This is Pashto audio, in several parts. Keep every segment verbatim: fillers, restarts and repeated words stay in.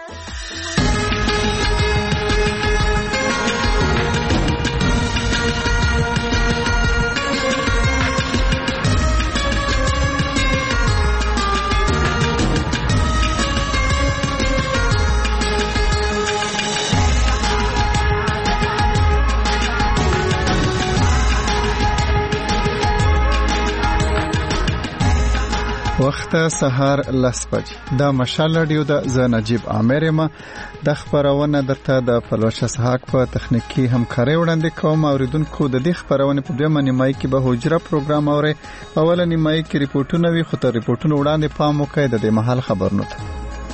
وخت سهار لس بجې دا مشال رادیو د ز نجیب عامر ما د خبرونه درته د فلوش اسحاق په تخنیکی همکاري وړاندې کوم. اوریدونکو د دې خبرونه په دویمه نیمایي کې به حجره پروګرام اوري. اوله نیمایي کې ریپورتونه وي، خو تر ریپورتونو وړاندې پام وکړئ د دې محل خبرونه ته.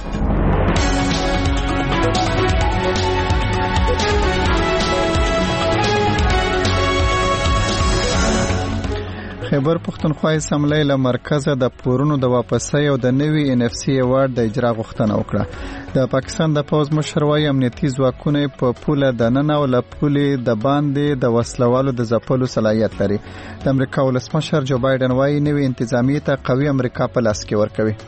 خیبر پختونخوا اسمبلی له مرکزه د پورونو د واپسۍ او د نوي ان اف سی ایوارډ د اجرا غوښتنه وکړه. د پاکستان د پوز مشر وايي امنیتي ځواکونه په پوله د نن او له پولې د باندې د وسلوالو د ځپلو صلاحیت لري. د امریکا ولسمشر جو بایدن وايي نوي انتظامی ته قوي امریکا په لاس کې ورکوي.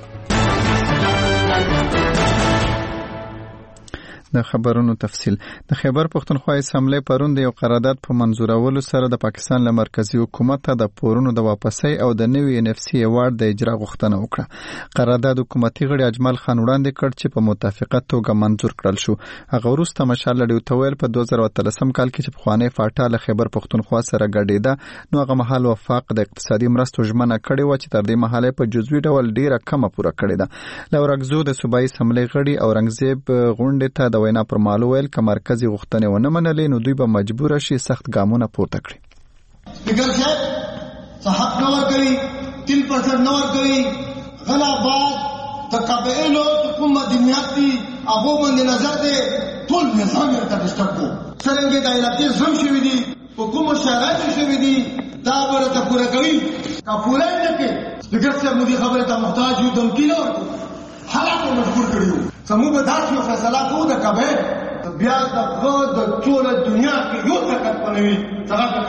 د خبرونو تفصیل. د خیبر پختونخوا اسمبلی پرون د یو قرارداد په منزورولو سره د پاکستان له مرکزی حکومت ته د پورونو د واپسۍ او د نوي ان اف سی ایوارډ د اجرا غوښتنه وکړه. قرارداد حکومتي غړي اجمل خان وړاندې کړ چې په متفقه توګه منزور کړل شو. هغه وروسته مشال لډیو تویل په دوه زره اتلسم کال کې چې په خوانې فاټا له خیبر پختونخوا سره ګډېده، نو هغه مهال وفاق د اقتصادي مرستو ژمنه کړې و چې تر دې مهاله په جزوي ډول ډیره کمه پوره کړې ده. لورګزو د صوبایي اسمبلی غړي اورنګزیب غونډې ته د وینا پر مالو ویل که مرکزی غوښتنې ونه منلې نو دوی به مجبور شي سخت ګامونه پورته کړي. سپیکر صاحب صحت نور کوي تین پرسنٹ نور کوي غلا بعد د قبایلو کوم مدنیات دي هغه باندې نظر دی ټول نظام ورته ډسټرب کو څنګه د علاقې زم شوی دي حکومت شرایط شوی دي دا ورته پوره کوي کا پوره نه کوي. سپیکر صاحب مو دي خبره ته محتاج یو دم کینو حالات مجبور کړیو سمو به داسې فیصله کوو د کبه بیا دغه د ټول دنیا کې یو طاقت پنوي څنګه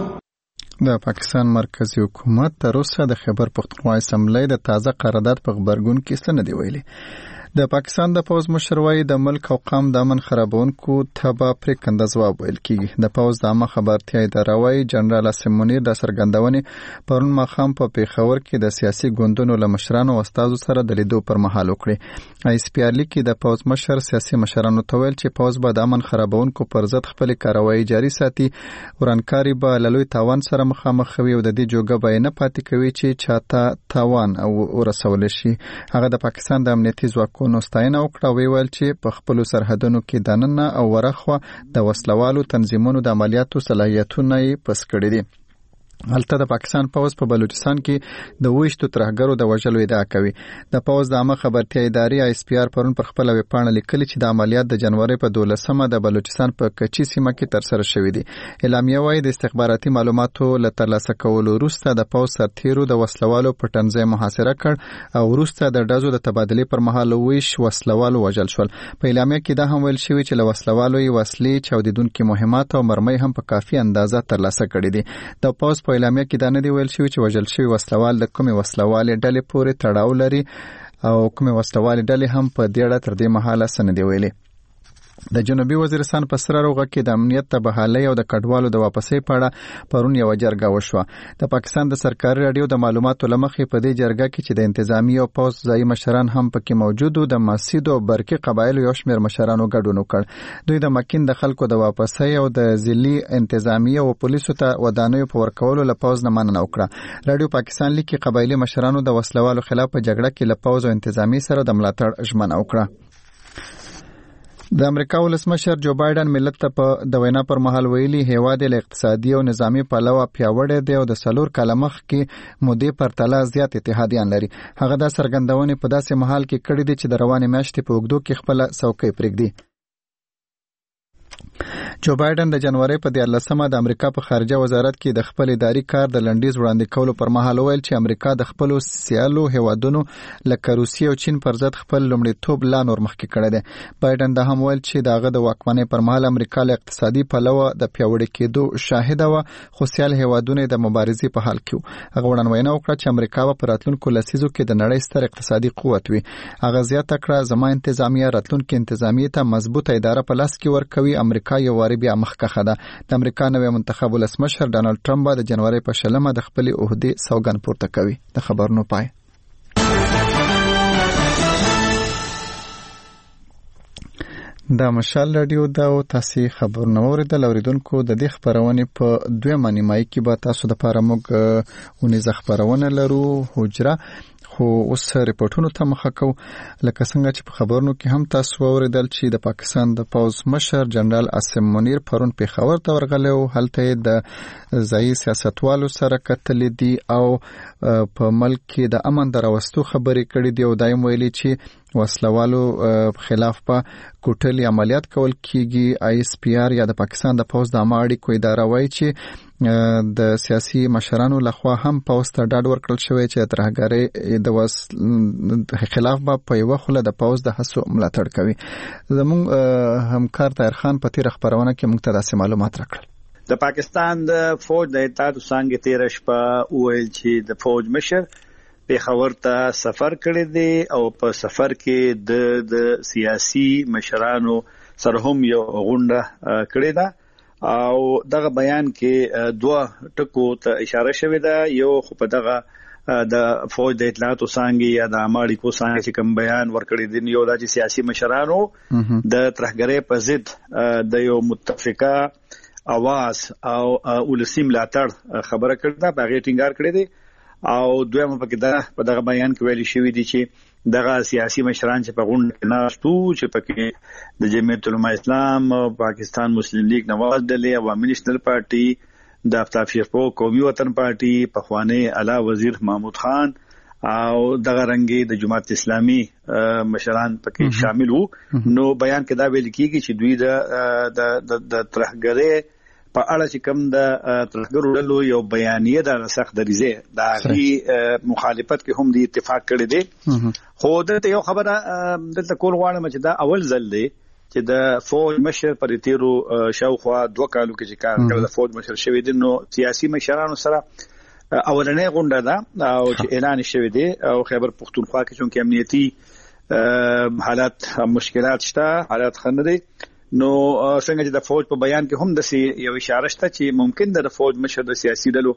کنټرول. د پاکستان مرکزی حکومت تر اوسه د خیبر پختونخوا اسمبلی د تازه قرارداد په خبرګون کې څه نه دی ویلي. د پاکستان د پوز مشر وايي د ملک او قام د امن خرابونکو ته به پرېکنده ځواب ویل کیږي. د پوز د عامه خبرتیا اداره وايي جنرال اسم منیر د څرګندونې پرون ماښام په پیښور کې د سیاسي ګوندونو له مشرانو او استادو سره د لیدو پر مهال وکړي. ایس پی ار لیکي د پوز مشر سیاسي مشرانو ته ویل چې پوز به د امن خرابونکو پر ضد خپل کاروایی جاري ساتي، ورانکاري به له لوی تاوان سره مخامخ وي او د دې جوګه به نه پاتې کوي چې چاته تاوان او ورسول شي. هغه د پاکستان د امنیتي ځواکونو نو ستاینه وکړه، ویل چې په خپل سرحدونو کې دننه او ورخوا د وسلوالو تنظیمونو د عملیاتو صلاحیتونه یې پس کړي دي. هلته د پاکستان پوز په بلوچستان کې د ویشتو ترهګرو د وژلو ادعا کوي. د پوز د عامه خبرتیا ادارې ایس پی ار پرون پر خپل ویبپاڼه لیکلي چې د عملیات د جنوري په دولسمه د بلوچستان په کچي سیمه کې ترسره شوې دي. اعلامیه وايي د استخباراتي معلوماتو له ترلاسه کولو وروسته د پوز سرتیرو د وسلوالو پټنځای محاصره کړ او وروسته د ډزو د تبادلې پر مهال ویش وسلوالو وژل شول. په اعلامیه کې دا هم ویل شوی چې له وسلوالو یې وسلې، چاودیدونکي مهمات او مرمۍ هم په کافي اندازه ترلاسه کړې دي. د پوز په اعلامیه کې دا نه دی ویل شوی چې وژل شوی وسلوال د کومې وسلوالې ډلې پورې تړاو لري او کومې وسلوالې ډلې هم په دې اړه تر دې مهاله څه نه دی ویلي. د جنوبي وزیرستان په سره روغه کې د امنیت د بحالۍ او د کډوالو د واپسۍ په اړه پرون یوه جرګه وشوه. د پاکستان د سرکاري راډیو د معلوماتو له مخې په دې جرګه کې چې د انتظامی او پوز ځایي مشران هم پکې موجود وو، د مسجد او برقي قبایلو یو شمېر مشرانو ګډون وکړ. دوی د مکین د خلکو د واپسۍ او د ځلي انتظامی او پولیسو ته ودانیو په ورکولو له پوز نه مننه وکړه. راډیو پاکستان لیکي قبایلي مشرانو د وسلوالو خلاف په جګړه کې له پوز او انتظامی سره د ملاتړ ژمنه وکړه. د امریکا ولسمشر جو بایدن ملت ته په د وینا پر مهال ویلي هیواد له اقتصادي او نظامی پلوه پیاوړی دی او د څلور کاله مخکې مودې پرتله زیات اتحادیان لري. هغه دا څرګندونې په داسې مهال کې کړې دي چې د روانې میاشتې په اوږدو کې خپله څوکۍ پرېږدي. جو بایدن د جنوري په دیارلسمه د امریکا په خارجه وزارت کې د خپل اداري کار د لنډیز وړاندې کولو پر مهال ویل چې امریکا د خپل سیالو هیوادونو لکه روسیه او چین پر ضد خپل لومړیتوب لا نور مخکې کړی دی. بایدن دا هم ویل چې دغه د واکمنۍ پر مهال امریکا له اقتصادي پلوه د پیاوړي کېدو شاهده و، خو سیال هیوادونه د مبارزې په حال کې وو. هغه وړاندوینه وکړه چې امریکا په راتلونکو لسیزو کې د نړۍ ستر اقتصادي قوت وي. هغه زیاته کړه زما انتظامیه راتلونکو انتظامیې ته مضبوطه اداره په لاس کې ورکوي. امریکا یو واری بیا مخکښه ده. د امریکا نوی منتخب ولسمشر ډانلډ ټرمپ د جنوري په شلمه د خپل عہدې سوګند پورته کوي. د خبرونو پای. دا مشال رادیو دا او تاسو خبرونه اوریدل. اوریدونکو د دې خبرونه په دویمه نیمایي کې به تاسو د پاره موږ ونیزه خبرونه لرو حجره، خو اوس ریپورتونو ته مخه کو. لکه څنګه چې په خبرونو کې هم تاسو اوریدل چې د پاکستان د پوز مشر جنرال عاصم منیر پرون پیښور ته ورغلی او هلته د ځایي سیاستوالو سره کتلې دي او په ملک کې د امن دراوستو خبرې کړې دي او دایم ویلي چې وسلوالو خلاف په کوټلي عملیات کول کیږي. آی اس پی آر یا د پاکستان د پوز د عامه اړیکو اداره وایي چې د سیاسي مشرانو لخوا هم پوز ته ډاډ ورکړل شوی چې ترهګرۍ د وس خلاف به په یو خله د پوز د هڅو ملاتړ کوي. زموږ همکار طاهر خان په تیر خبرونه کې موږ ته داسې معلومات راکړل. د پاکستان د فوج د اطلاعاتو څانګې تیر شپه ویل چې د فوج مشر پیښور ته سفر کړی دی او په سفر کې د د سیاسي مشرانو سره هم یو غونډه کړې ده او دغه بیان کې دوه ټکو ته اشاره شوې ده. یو خو په دغه د فوج د اطلاعاتو څانګې یا د عامه اړیکو څانګې چې کوم بیان ورکړی دی، یو دا چې سیاسي مشرانو د ترهګرۍ په ضد د یو متفقه اواز او ولسی ملاتړ خبره کړې ده، په هغه ټینګار کړی دی. او دویمه پکې دا په دغه بیان کې ویل شوی دی چې دغه سیاسي مشران چې په غونډه کې ناشتو چې پکې د جمعیت العلماء اسلام، پاکستان مسلم لیگ نواز ډلې، عوامي نېشنل پارټي، د آفتاب شیرپور قومي وطن پارټي، پخوانی اعلی وزیر محمود خان او دغه رنګي د جماعت اسلامي مشران پکې شامل وو. نو بیان کې دا ویل کیږي چې دوی د د د ترهګرۍ په اړه چې کوم د ترهګرو ډلو یو بیانیه د سخت دریزه د غي مخالفت کې هم د اتفاق کړی دی. خو دلته یو خبره دلته کول غواړم چې دا اول ځل دی چې د فوج مشر پر تیرو شاوخوا دوه کالو کې چې کار کړل د فوج مشر شوی دی. نو سیاسي مشرانو سره اولنې غونډه ده او چې اعلان شوی دی او خیبر پختونخوا کې چې امنیتي حالات مشکلات شته، حالات خنه دي. نو څنګه چې د فوج په بیان کې هم د یو اشاره شته چې ممکن د فوج مشر د سیاسي ډلو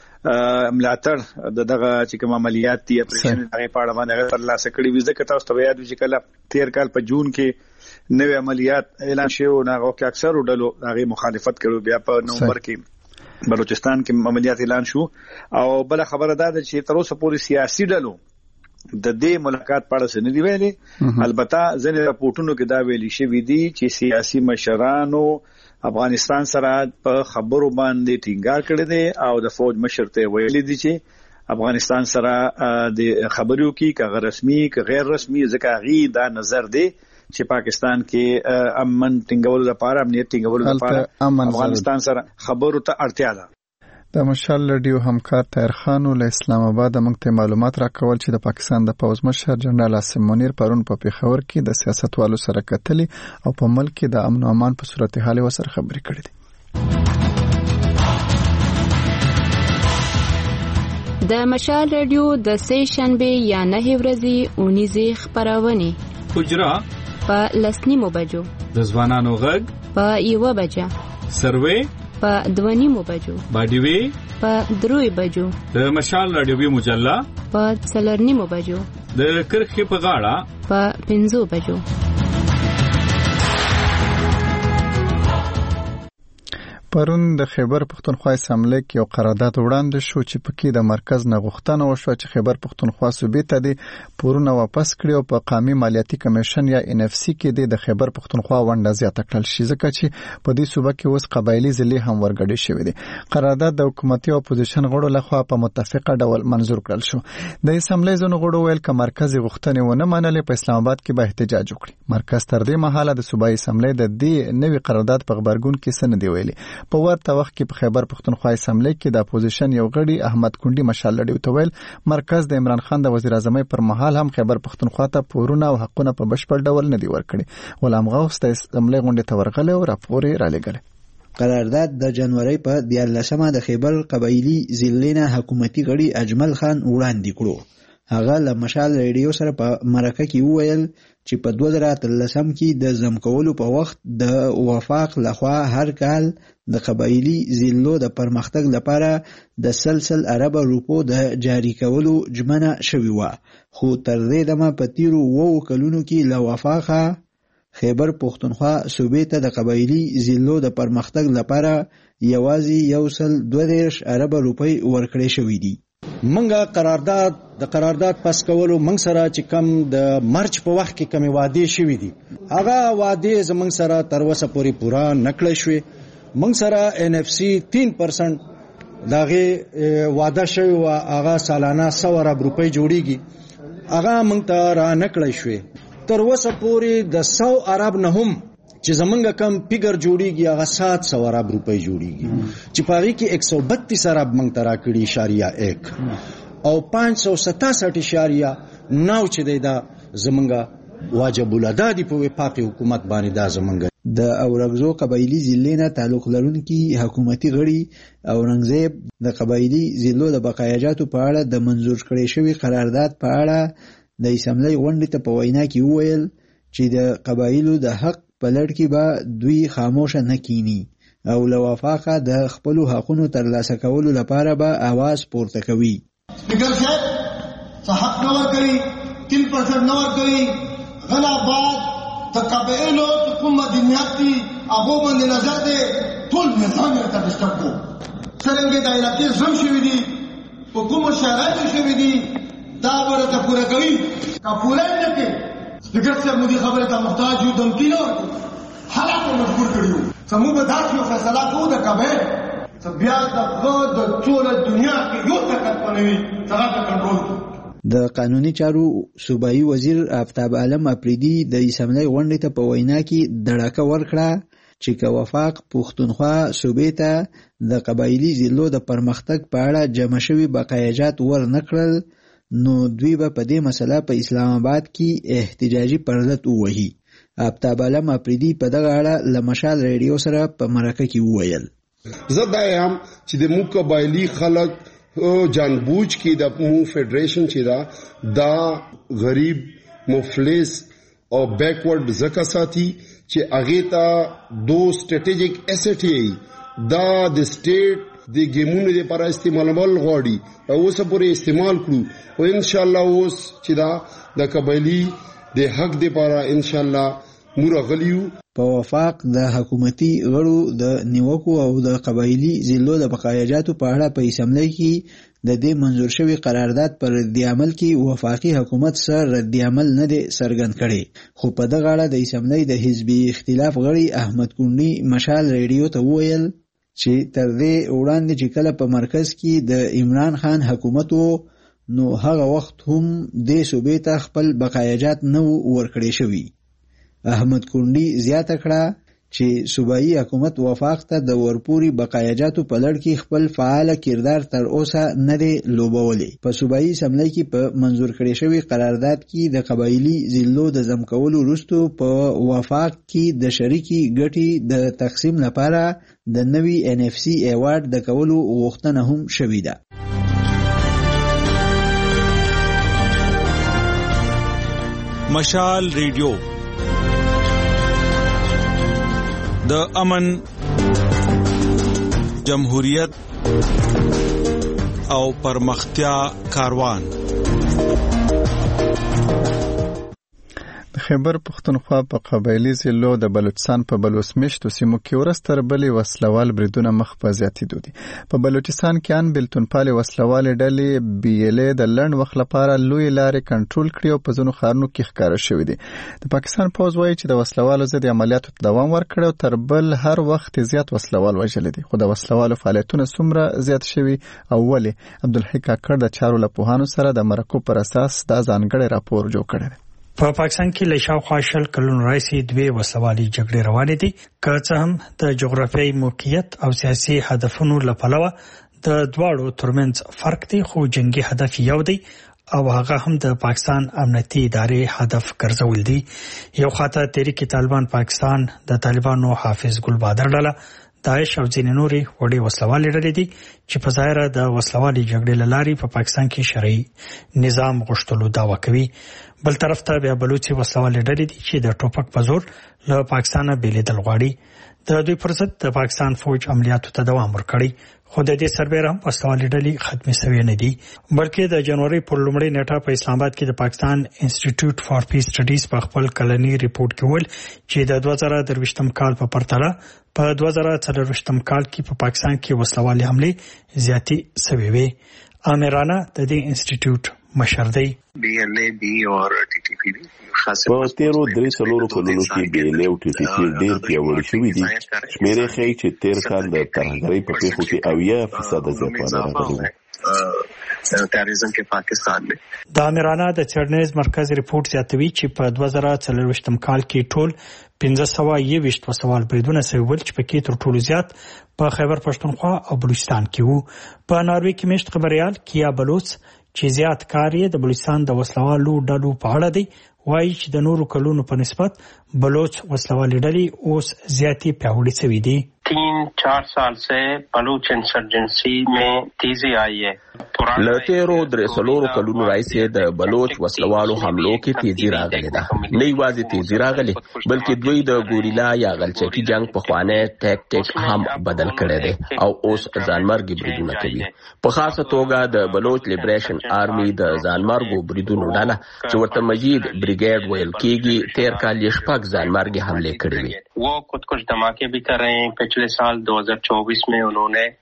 ملاتړ د دغه چې کوم عملیات دي اپریشن هغه په اړه باندې تر لاسه کړی وي. ځکه تاسو ته یاد وي چې کله تیر کال په جون کې نوې عملیات اعلان شوه او هغه کې اکثر ډلو هغه مخالفت کړو. بیا په نومبر کې بلوچستان کې عملیات اعلان شو او بل خبره ده چې تر اوسه پورې سیاسي ډلو د دې ملاقات په اړه څه نه دی ویلي. البته ځینې راپورټونو کې دا ویلي شوی دی چې سیاسي مشرانو افغانستان سره په خبرو باندې ټینګار کړی دی او د فوج مشر ته ویلي دی چې افغانستان سره د خبرو کې که رسمي که غیر رسمي ځکه غي دا نظر دی چې پاکستان کې امن ټینګولو لپاره امنیت ټینګولو لپاره افغانستان سره خبرو ته اړتیا ده. د مشال رادیو همکار طاهر خان له اسلام آباد موږ ته معلومات راکول چې د پاکستان د پوز مشر جنرال عاصم منیر پرون په پیښور کې د سیاستوالو سره کتلي او په ملک کې د امن او امان په صورتحال سره خبرې کړې دي. د مشال رادیو د سې شنبه یا نه ورځې اونیزه خبرونه حجره په لسنیمو بجو، د ځوانانو غږ په یو بجه، سروي په دوانیمو بجو، باډیوي په دروي بجو، د مشال رادیوي مجله په څلورنیمو بجو، د کرخې په غاړه په پنځو بجو. پرون د خیبر پښتونخوا اسمبلی کې یو قرارداد وړاندې شو چې پکې د مرکز نه غوښتنه وشوه چې خیبر پښتونخوا صوبې ته د پورونه واپس کړي او په قومي مالیاتي کمیشن یا ان اف سی کې د خیبر پښتونخوا ونډه زیاته کړل شي ځکه چې په دې صوبه کې اوس قبایلی ضلع هم ورګډې شوې دي. قرارداد د حکومتي او اپوزیشن غړو لخوا په متفقه ډول منظور کړل شو. د اسمبلی ځینو غړو ویل چې مرکز غوښتنې ونه منلې په اسلام آباد کې به احتجاج وکړي. مرکز تر دې مهاله د صوبایي اسمبلی د دې نوي قرارداد په خبرګون کې څه نه دی ویلي. په ورته وخت کې په خیبر پښتونخوا اسمبلی کې د اپوزیشن یو غړي احمد کونډي مشال لړیو ته ویل مرکز د عمران خان د وزیر اعظم پر مهال هم خیبر پښتونخوا ته پورونه او حقونه په بشپړ ډول نه دی ورکړي. غلام غوث د اسمبلی غونډې ته ورغلی او راپور یې رالېږلی. قرارداد د جنوري په دیارلسمه د خیبر قبایلی ضلع حکومتي غړي اجمل خان وړاندې کړو. هغه له مشال ریډیو سره په مرکه کې وویل چې په دوه زره اتلسم کې د زم کولو په وخت د وفاق لخوا هر کال د قبایلی ضلعو د پرمختګ لپاره د سلسل عرب روپو د جاری کولو ژمنه شوې وه، خو تر دې دمه په تیرو اوو کلونو کې له وفاقه خیبر پښتونخوا صوبې ته د قبایلی ضلعو د پرمختګ لپاره یوازې یو سل دوه دېرش عرب روپۍ ورکړې شوې دي. منګه قرارداد د قرارداد پاس کولو منګ سره چې کم د مارچ په وخت کې کمی وعده شوې دي هغه وعده زمنګ سره تر اوسه پورې پورا نکړې شوې. منګ سره ان اف سی تین پرسنټ داغه وعده شوی او هغه سالانه سو ارب روپۍ جوړیږي هغه منګ ته را نکړې شوې. تر اوسه پورې د سو ارب نه هم چې زمونږ کم پیګر جوړیږي هغه سات سو ارب روپۍ جوړیږي چې پاغي کې ایک سو بتیس ارب منګ ترا کړي اشاریه ایک او پانچ سو ستاسठ اشاریه نو چې دی دا زمونږ واجب الادا دی په وفاقي حکومت باندې دا زمونږ د اورګزو قبایلی ضلع نه تعلق لرونکي حکومتي غړي اورنګزیب د قبایلی ضلعو د بقایاجاتو په اړه د منظور کړي شوی قرارداد په اړه د اسمبلی غونډې ته په وینا کې وویل چې د قبایلو د حق په لړ کې به دوی خاموشه نه کینی او له وفاقه د خپل حقونو ترلاسه کولو لپاره به आवाज پورته کوي. سپیکر صاحب څه حق نه ورکړي تین پرسنټ نه ورکړي غلا بعد د قبایلو کوم مدنیات دي هغه باندې نظر دی ټول نظام ته ډسټرب کو څنګه د علاقې زم شوی دي په کوم شرایطو شوی دي دا ورته پوره کوي کا پوره نه کوي. سپیکر صاحب مودي خبره ته محتاج یو دمکی نه ورکړي حالات مجبور کړیو سمو به داسې یو فیصله کوو د کابل بیا دغه د ټول دنیا کې یو طاقت پنوي څنګه کنټرول. د قانوني چارو صوبایي وزیر آفتاب عالم اپریدي د اسمبلی غونډې ته په وینا کې دړکه ورکړه چې که وفاق پښتونخوا صوبې ته د قبایلی ضلعو د پرمختګ په اړه جمع شوي بقایاجات ور نکړل نو دوی به په دې مسله په اسلام آباد کې احتجاجي پرلط ووهي. آفتاب عالم اپریدي په دغه اړه له مشال ریډیو سره په مرکه کې وویل زه دا یم چې د موږ قبایلی خلک جانبوج کې د مو فدریشن چې دا دا غریب مفلس او بیکورډ زکه ساتي چې هغه ته دو سټریټیجیک اسټ یې دا د سټیټ د ګیمونو لپاره استعمالول غواړي او اوس پورې استعمال کړو او ان شاء الله اوس چې دا د قبایلی د حق لپاره ان شاء الله مرغلیو. په وفاق د حکومتي غړو د نیوکو او د قبایلی ضلعو د بقایاجاتو په اړه په اسمبلی کې د دې منظور شوی قرارداد پر رد عمل کې وفاقي حکومت سره رد عمل نه دی څرګند کړي، خو په دغه اړه د اسمبلی د حزبي اختلاف غړي احمد کونډي مشال ریډیو ته وویل چې تر دې وړاندې چې کله په مرکز کې د عمران خان حکومت وو نو هغه وخت هم د صوبې ته خپل بقایاجات نه ورکړي شوي. احمد کونډي زیاته کړه چې صوبایي حکومت وفاق ته د ورپوري بقایاجاتو په لړ کې خپل فعال کردار تر اوسه نه دی لوبولی. په صوبایي اسمبلی کې په منظور کړي شوی قرارداد کې د قبایلی ضلعو د ضم کولو وروسته په وفاق کې د شریکي ګټې د تقسیم لپاره د نوي ان اف سی ایوارډ د کولو غوښتنه هم شوې ده. مشال ریډیو د امن، جمهوریت او پرمختیا کاروان. خیبر پښتونخوا په قبایلی ضلعو د بلوچستان په بلوڅ مشتو سیمو کې ورستر بلې وسلوال بریدونه مخ په زیاتېدو دي. په بلوچستان کې ان بلتونپالې وسلوالې ډلې بي ال ای د لنډ وخت لپاره لوی لارې کنټرول کړي او په ځینو ښارونو کې ښکاره شوي دي. د پاکستان پوځ وایي چې د وسلوالو ضد عملیاتو ته دوام ورکړی او تر بل هر وخت زیات وسلوال وژلي دي. خو د وسلوالو فعالیتونه څومره زیات شوي او ولې؟ عبدالحی کاکړ د چارو له پوهانو سره د مرکو پر اساس دا ځانګړی راپور جوړ کړی دی. په پاکستان کې له شاوخوا شل کلونو راهیسې دوې وسلوالي جګړې روانې دي. که څه هم د جغرافیایي موقعیت او سیاسي هدفونو له پلوه د دواړو ترمنځ فرق دی، خو جنگي هدف یو دی او هغه هم د پاکستان امنیتي ادارې هدف ګرځول دي. یو خاطر تحریک طالبان پاکستان د طالبانو حافظ ګل بادر ډله داعش او ځینې نورې وړې وسلوالې ډلې دي چې په ظاهره د وسلوالي جګړې له لارې په پاکستان کې شرعي نظام غوښتلو دعوه کوي. بل طرف ته بیا بلوچي وسلوالې ډلې دي چې د ټوپک په زور له پاکستانه بېلېدل غواړي. د دوی پر ضد د پاکستان فوج عملیاتو ته دوام ورکړی، خو د دې سربېره هم وسلوالې ډلې ختمې شوې نه دي، بلکې د جنوري پر لومړۍ نیټه په اسلام آباد کې د پاکستان انسټیټیوټ فار پیس سټډیز په خپل کلني ریپورت کې ویل چې د دوه زره درویشتم کال په پرتله په دوه زره څلرویشتم کال کې په پاکستان کې وسلوالې حملې زیاتې شوې وې. آمرانه د دې انسټیټیوټ مشر دی. بی ال ای بی او ټي ټي پی په تیرو درې څلورو کلونو کې بی ال ای او ټي ټي پی ډېر پیاوړي شوي دي. شمېرې ښیي چې تیر کال د ترهګرۍ په پیښو کې اویا فیصده زیاتوالی راغلی و. تروریزم کې پاکستان دی. د آمرانه د څېړنیز مرکز ریپورت زیاتوي چې په دوه زره څلرویشتم کال کې ټول پنځه سوه یوویشت وسوال بریدونه شوي ول چې پکې تر ټولو زیات په خیبر پښتونخوا او بلوچستان کې وو. په ناروې کې میشت خبریال کیا بلوچ چې زیات کار یې د بلوچستان د وسلوالو ډلو په اړه دی، وایي چې د نورو کلونو په نسبت بلوچ وسلوالې ډلې اوس زیاتې پیاوړې شوي دي. تین چار سال سے بلوچ انسرجنسی میں تیزی آئی ہے. له تیرو درې څلورو کلونو راهیسې د بلوچ وسلوالو حملو کې تیزی راغلې ده. نه یوازې تیزی راغلې بلکې دوی د ګوریلا یا غلچکي جنگ په خوانه ټیکټیک هم بدل کړی دی او اوس ځانمرګي بریدونه کوي. په خاصه توګه د بلوچ لیبریشن آرمي د ځانمرګو بریدونو ډله چې ورته مجید بریګیډ ویل کېږي تیر کال یې شپږ ځانمرګي حملې کړې وې. وہ خودکش دھماکے بھی کر رہے ہیں. پچھلے سال دو ہزار چوبیس میں انہوں نے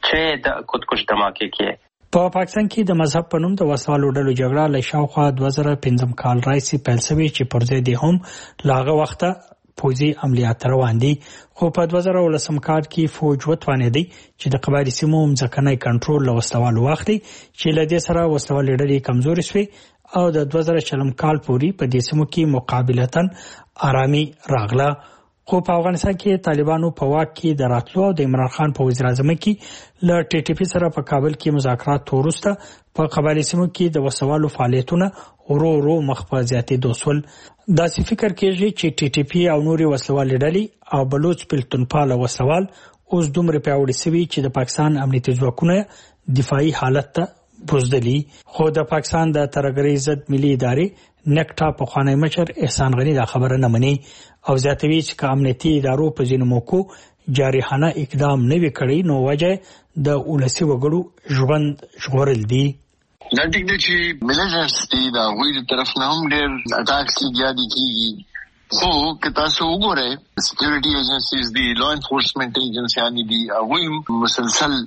چھ خودکش دھماکے کیے. په پاکستان کې د مذهب په نوم د وسوالو ډلو جګړه له شاوخوا دوه زره پنځم کال راهیسې پیل شوې چې پر ضد یې هم له هغه وخته پوځي عملیات روان دي. خو په دوه زره اوولسم کال کې فوج وتوانېدی چې د قبایلي سیمو ځمکنی کنټرول له وسلوالو واخلي چې له دې سره وسلوالې ډلې کمزورې شوې او د دوه زره شلم کال پورې په دې سیمو کې مقابلتاً آرامي راغله. خو په افغانستان کې طالبانو په واک کې د راتلو او د عمران خان په وزیر اعظم کې له ټي ټي پی سره په کابل کې مذاکرات وروسته په قبایلي سیمو کې د وسوالو فعالیتونه ورو ورو مخ په زیاتېدو شول. داسې فکر کېږي چې ټي ټي پی او نورې وسلوالې ډلې او بلوچ پلتونپاله وسوال اوس دومره پیاوړي شوي چې د پاکستان امنیتي ځواکونه دفاعي حالت ته بوزدلي. خو د پاکستان د ترهګرۍ ضد ملي ادارې نکټا پخوانی مشر احسان غني دا خبره نه مني او زیاتوي چې که امنیتي ادارو په ځینو موقعو جارحانه اقدام نه وي کړی نو وجه د ولسي وګړو ژوند ژغورل دي. دا ټیک دی چې ملیټنټس دي د هغوی د طرف نه هم ډېر اټاکس کېږي دي کېږي، خو که تاسو وګورئ سکیورټي ایجنسیز دي، لا انفورسمنټ ایجنسیانې دي، هغوی هم مسلسل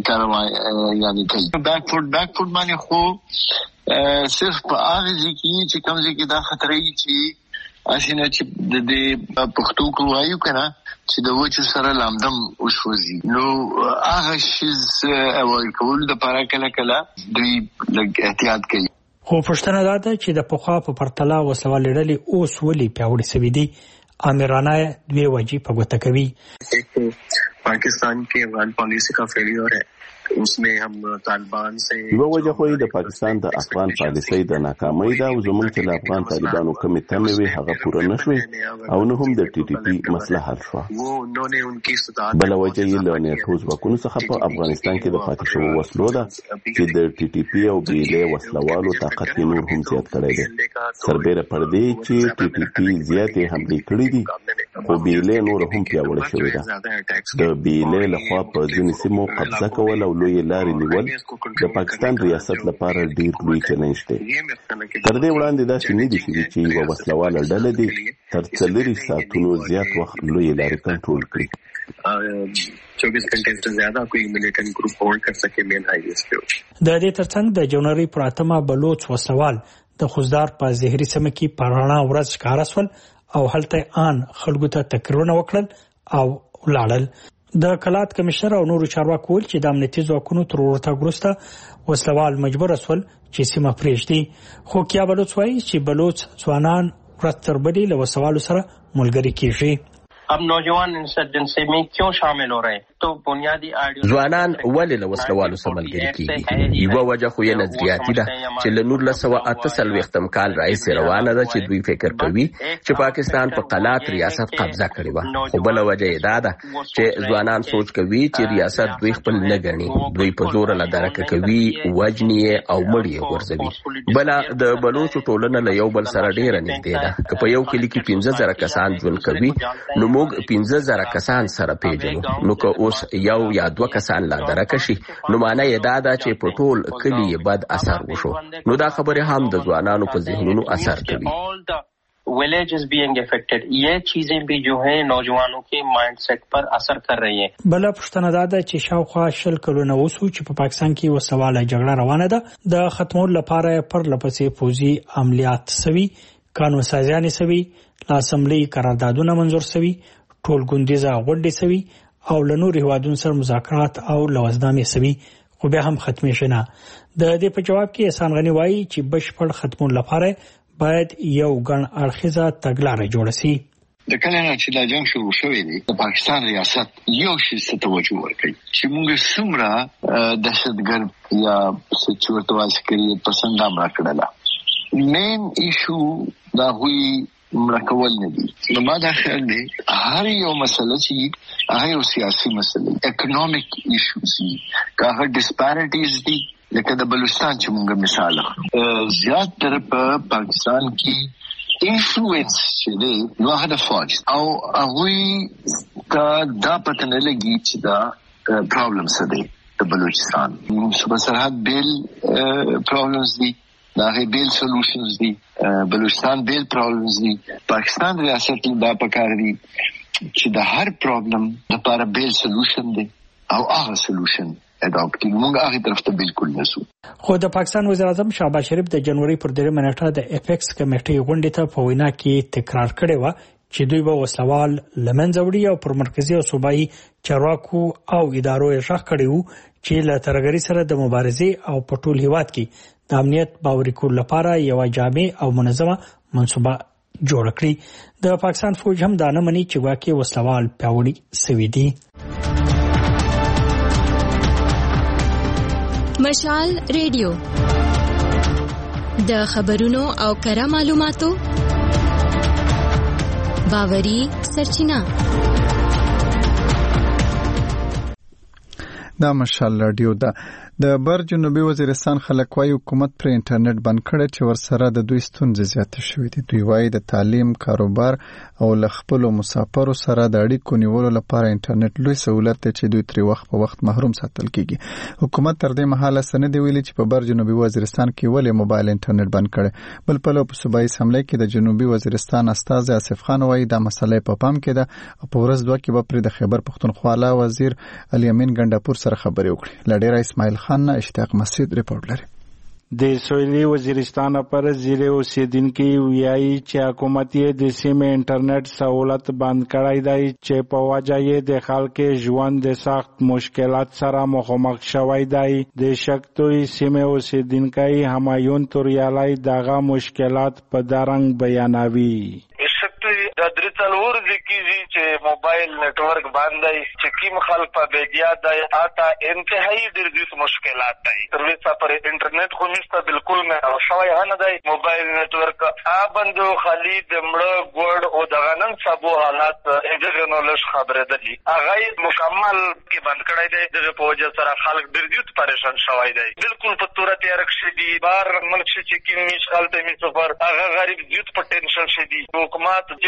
کاروای یعنی کوي. بیک فوټ بیک فوټ باندې خو صرف په هغه ځای کې چې کوم ځای کې دا خطرې چې اسینه چې د دې پښتو کو وایو کنه چې د وچو سره لامدم وشوزي نو هغه شیز اوایل کول د لپاره کله کله دوی لږ احتیاط کوي. خو پښتنه دا ده چې د پخوا په پرتله وسوالې ډلې اوس ولې پیاوړې شوي دي. آمرانه دوی وجې په ګوته کوي. پاکستان کې افغان پالیسی کا فیلیر ہے، اس میں ہم طالبان سے یو وجه خو د پاکستان د افغان پالیسۍ د ناکامۍ ده او زموږ چې له افغان طالبانو کمې تمې وې هغه پوره نه شوې او نه هم د ټي ټي پي مسله حل شوه. بله وجه یې له نیټو ځواکونو څخه په افغانستان کې د پاتې شوو وسلو ده چې د ټي ټي پي او بي ال ای وسلوالو طاقت یې نور هم زیات کړی دی. سربیره پر دې چې ټي ټي پي زیاتې حملې کړې دي خو بیلې نور هم پیاوړې شوې ده. د بیلې لخوا په ځینې سیمو قبضه کول او لوی لارې نیول د پاکستان ریاست لپاره ډیر لوی چیلنج دی. تر دې وړاندې دا شنې دي چې یوه وسلواله ډله دي تر څلورو ساعتونو زیات وخت لوی لارې کنټرول کړي. चौबीस घंटे से ज्यादा कोई मिलिटेंट ग्रुप होल्ड कर सके मेन हाईवेज पे. د دې ترڅنګ د جنوري پر اتمه بلوچ وسوال د خوزدار په زهري سیمه کې پرانا ورځ ښکار شول او هلته آن خلکو ته تکرونه وکړل او لاړل. د کلات کمشنر او نورو چارواکو ویل چې د امنیتي ځواکونو تر ورتګ وروسته وسلوال مجبور شول چې سیمه پرېږدي. خو کیا بلوچ وایي چې بلوچ ځوانان ورځ تر بلې له وسوالو سره ملګري کیږي. अब नौजवान इंसर्जेंसी में क्यों शामिल हो रहे हैं तो बुनियादी ځوانان ولې له وسلوالو سره ملګري کیږي؟ یوه وجه خو یې نظریاتي ده چې له نولس سوه اته څلوېښتم کال راهیسې روانه ده چې دوی فکر کوي چې پاکستان په قلات ریاست قبضه کړې وه. خو بله وجه یې دا ده چې ځوانان سوچ کوي چې ریاست دوی خپل نه ګڼي، دوی په زوره له درکه کوي، وجني یې او مړ یې غورځوي. بله د بلوچو ټولنه له یو بل سره ډېره نږدې ده. که په یو کلي کې پنځه زره کسان ژوند کوي نو موږ پنځه زره کسان سره پیژنو. نو که اوس یو یا دوه کسان لا درکه شي نو معنی یې دا ده چې په ټول کلي یې بد اثر وشو. نو دا خبرې هم د ځوانانو په ذهنونو اثر کوي. विलेज बीइंग अफेक्टेड ये चीजें भी जो है नौजवानों के माइंड सेट पर असर कर रही हैं. بل پښتنه دا ده چې شاوخوا شل کلونه وسو چې په پاکستان کې وسواله جګړه روانه ده. د ختمولو لپاره پر لپسې فوزي عملیات سوي، قانون سازیان سوي، لاسمبلی قراردادونه منظور سوي، ټول ګوندیزه غونډې سوي او له نورو هیوادونو سره مذاکرات او لوازنامې سوي، خو بیا هم ختمې شنه. د دې په جواب کې احسان غني وایي چې بشپړ ختمون لپاره باید یو ګڼ اړخیزه تګلاره جوړه سي. د کله نه چې دا جنگ شروع شوی دی د پاکستان ریاست یو شی ته توجه ورکړي چې موږ څومره دهشتګرد یا سچورتوال سکریت پسند هم راکړله. مین ایشو دا وی مرکول نه دي. نو ما دا خیال دی هر یو مسله چې هغه یو سیاسي مسله اکونومیک ایشوز دي، که هغه ډسپیریټیز دي لکه د بلوچستان چې موږ مثال اخلو زیات تر په پاکستان کې انفلوئنس چې دی نو هغه د فوج او هغوی ته دا پته نه لګي چې دا پرابلم څه دی. د بلوچستان صوبه سرحد بیل پرابلمز دي، دا هی بیل سولوشنز دي، بلوچستان بیل پرابلمز دي. پاکستان ریاست دا پکار دي چې د هر پرابلم لپاره بیل سولوشن دی او هغه سولوشن اډاپټ موږ هغه طرف ته بالکل نسو. خو د پاکستان وزیر اعظم شهباز شریف د جنوري پر درېمه نیټه د اپیکس کمیټې غونډې ته په وینا کې تکرار کړی و چې دوی به وسلوال لمنځه وړي او پر مرکزي او صوبایي چارواکو او ادارو یې غږ کړی و چې له ترهګرۍ سره د مبارزې او په ټول هیواد کې د امنیت باوري کولو لپاره یو جامع او منظمه منصوبه جوړ کړي. د پاکستان فوج هم دا نه مني چې واقعي وسلوال پیاوړي سوي دي. مشال ریډیو د خبرونو او کره معلوماتو باوري سرچینه. دا مشال رادیو ده. د بر جنوبي وزیرستان خلک وايي حکومت پر انټرنیټ بند کړی چې ورسره د دوی ستونزې زیاتې شوې دي. دوی وايي د تعلیم، کاروبار او له خپلو مسافرو سره د اړیکو نیولو لپاره انټرنیټ لوی سہولت دی چې دوی ترې وخت په وخت محروم ساتل کیږي. حکومت تر دې مهاله څه نه دی ویلي چې په بر جنوبي وزیرستان کې ولې موبایل انټرنیټ بند کړی. بل پلو په صوبایي اسمبلی کې د جنوبي وزیرستان استازی آصف خان وايي دا مسله په پام کې ده او په ورځ دوه کې به پرې د خیبر پختونخوا وزیر علي امین ګنډاپور سره خبرې وکړي. له ډیره اسماعیل خان نه اشتیاق مسعود رپورټ لري. د سویلي وزیرستان پر ضلع اوسیدونکو ویایي چې حکومت یې د سیمې انټرنیټ سہولت بند کړی دی چې په وجه یې د خلکو ژوند د سخت مشکلات سره مخامخ شوی دی. د شکتوي سیمې اوسیدونکو همایون توریالای دغه مشکلات په درنګ بیانوي. د درې څلور ځکیږي چې موبایل نتورک باندې چې کیم خلک په بیدیا دی آتا انتهایی ډېر زیات مشکلات دی. تر وسه پر انټرنیټ خو نشته بالکل نه او شوی نه دی موبایل نتورک ا بندو خالی د مړه ګوړ او د غنن سبو حالات دغه نو لږ خبره ده. هغه مکمل کې بند کړی دی د په وجه سره خلک ډېر زیات پریشان شوی دی. بالکل په تورت یې رکشي دي بار ملک چې کیم نش خلته می سفر هغه غریب زیات په ټینشن شدي. حکومت چې نور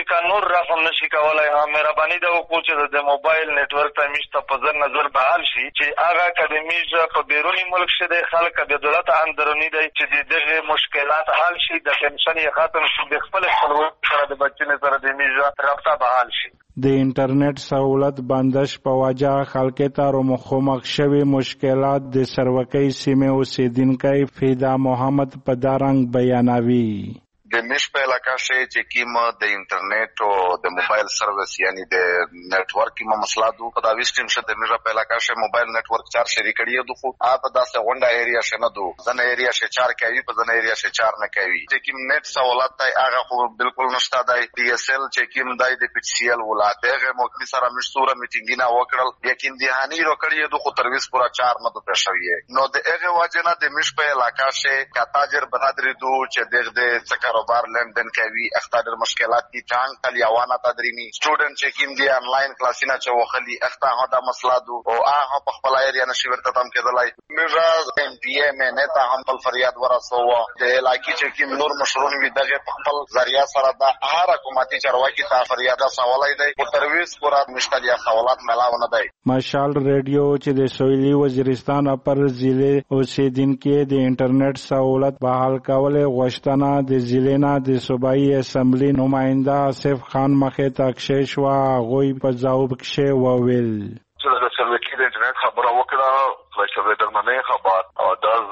رقم نشي کولای. ها مهرباني دا وکړو چې د موبایل نتورک ته میشته په ځر نظر بحال شي چې هغه کده میشه په بیرونی ملک شه د خلک د دولت اندرونی دی چې دغه مشکلات حل شي، د ټینشن یې ختم شي، د خپل خپل سره د بچنه سره د میشه رابطه بحال شي. د انټرنیټ سہولت بندش په وجه خلک ته مخامخ شوي مشکلات د سروکۍ سیمې اوسیدونکي فیدا محمد په دارنګ بیانوي. د مش په علاقہ شې چې کیم د انټرنیټ او د موبایل سروس یعنی د نتورک کې مسله دو په دا وستیم شه د مش په علاقہ شې موبایل نتورک چار شری کړی دو خو اپ داسه غونډه ایریا شنه دو ځنه ایریا شې چار کوي په ځنه ایریا شې چار نه کوي. چې کیم نت سہولت ته هغه خو بالکل نشته دی. ډي اس ال چې کیم دای د پی سی ال ولاته هغه موږ سره مشوره میټینګ نه وکړل یقین دي هاني رو کړی دو خو ترویس پورا چار نه دو پېښوي. نو د هغه واجنه د مش په علاقہ شې کاتاجر برادری دو چې دغه د څکر بار لندن کوي اختر مشکلات دي ټانګ تلیاوانا تدریمی سټوډنټ چې کیم دي انلاین کلاسینه چې وخلی اخته هدا مسله دو او هغه په خپل ایریا نشي ورته تم کېدلای. میراز ام پی ام نه ته هم په فریاد ورسو د علاقې چې کیم نور مشرون وي دغه په خپل ذریعہ سره د هر حکومتي چارواکي ته فریاد سوالای دی او ترویس پورا مشتلیا سوالات ملاونه دی. مشال ریډیو چې د سویلی وزیرستان پر ضلع اوسیدونکو د انټرنیټ سہولت بحال کول غوښتنه د ضلع نه د صوبایي اسمبلی نماینده آصف خان مخې ته کښې شوه. هغوی په ځواب کښې وویل چې د سروکي د انټرنیټ خبره وکړه فلش اوور درمنه خبر او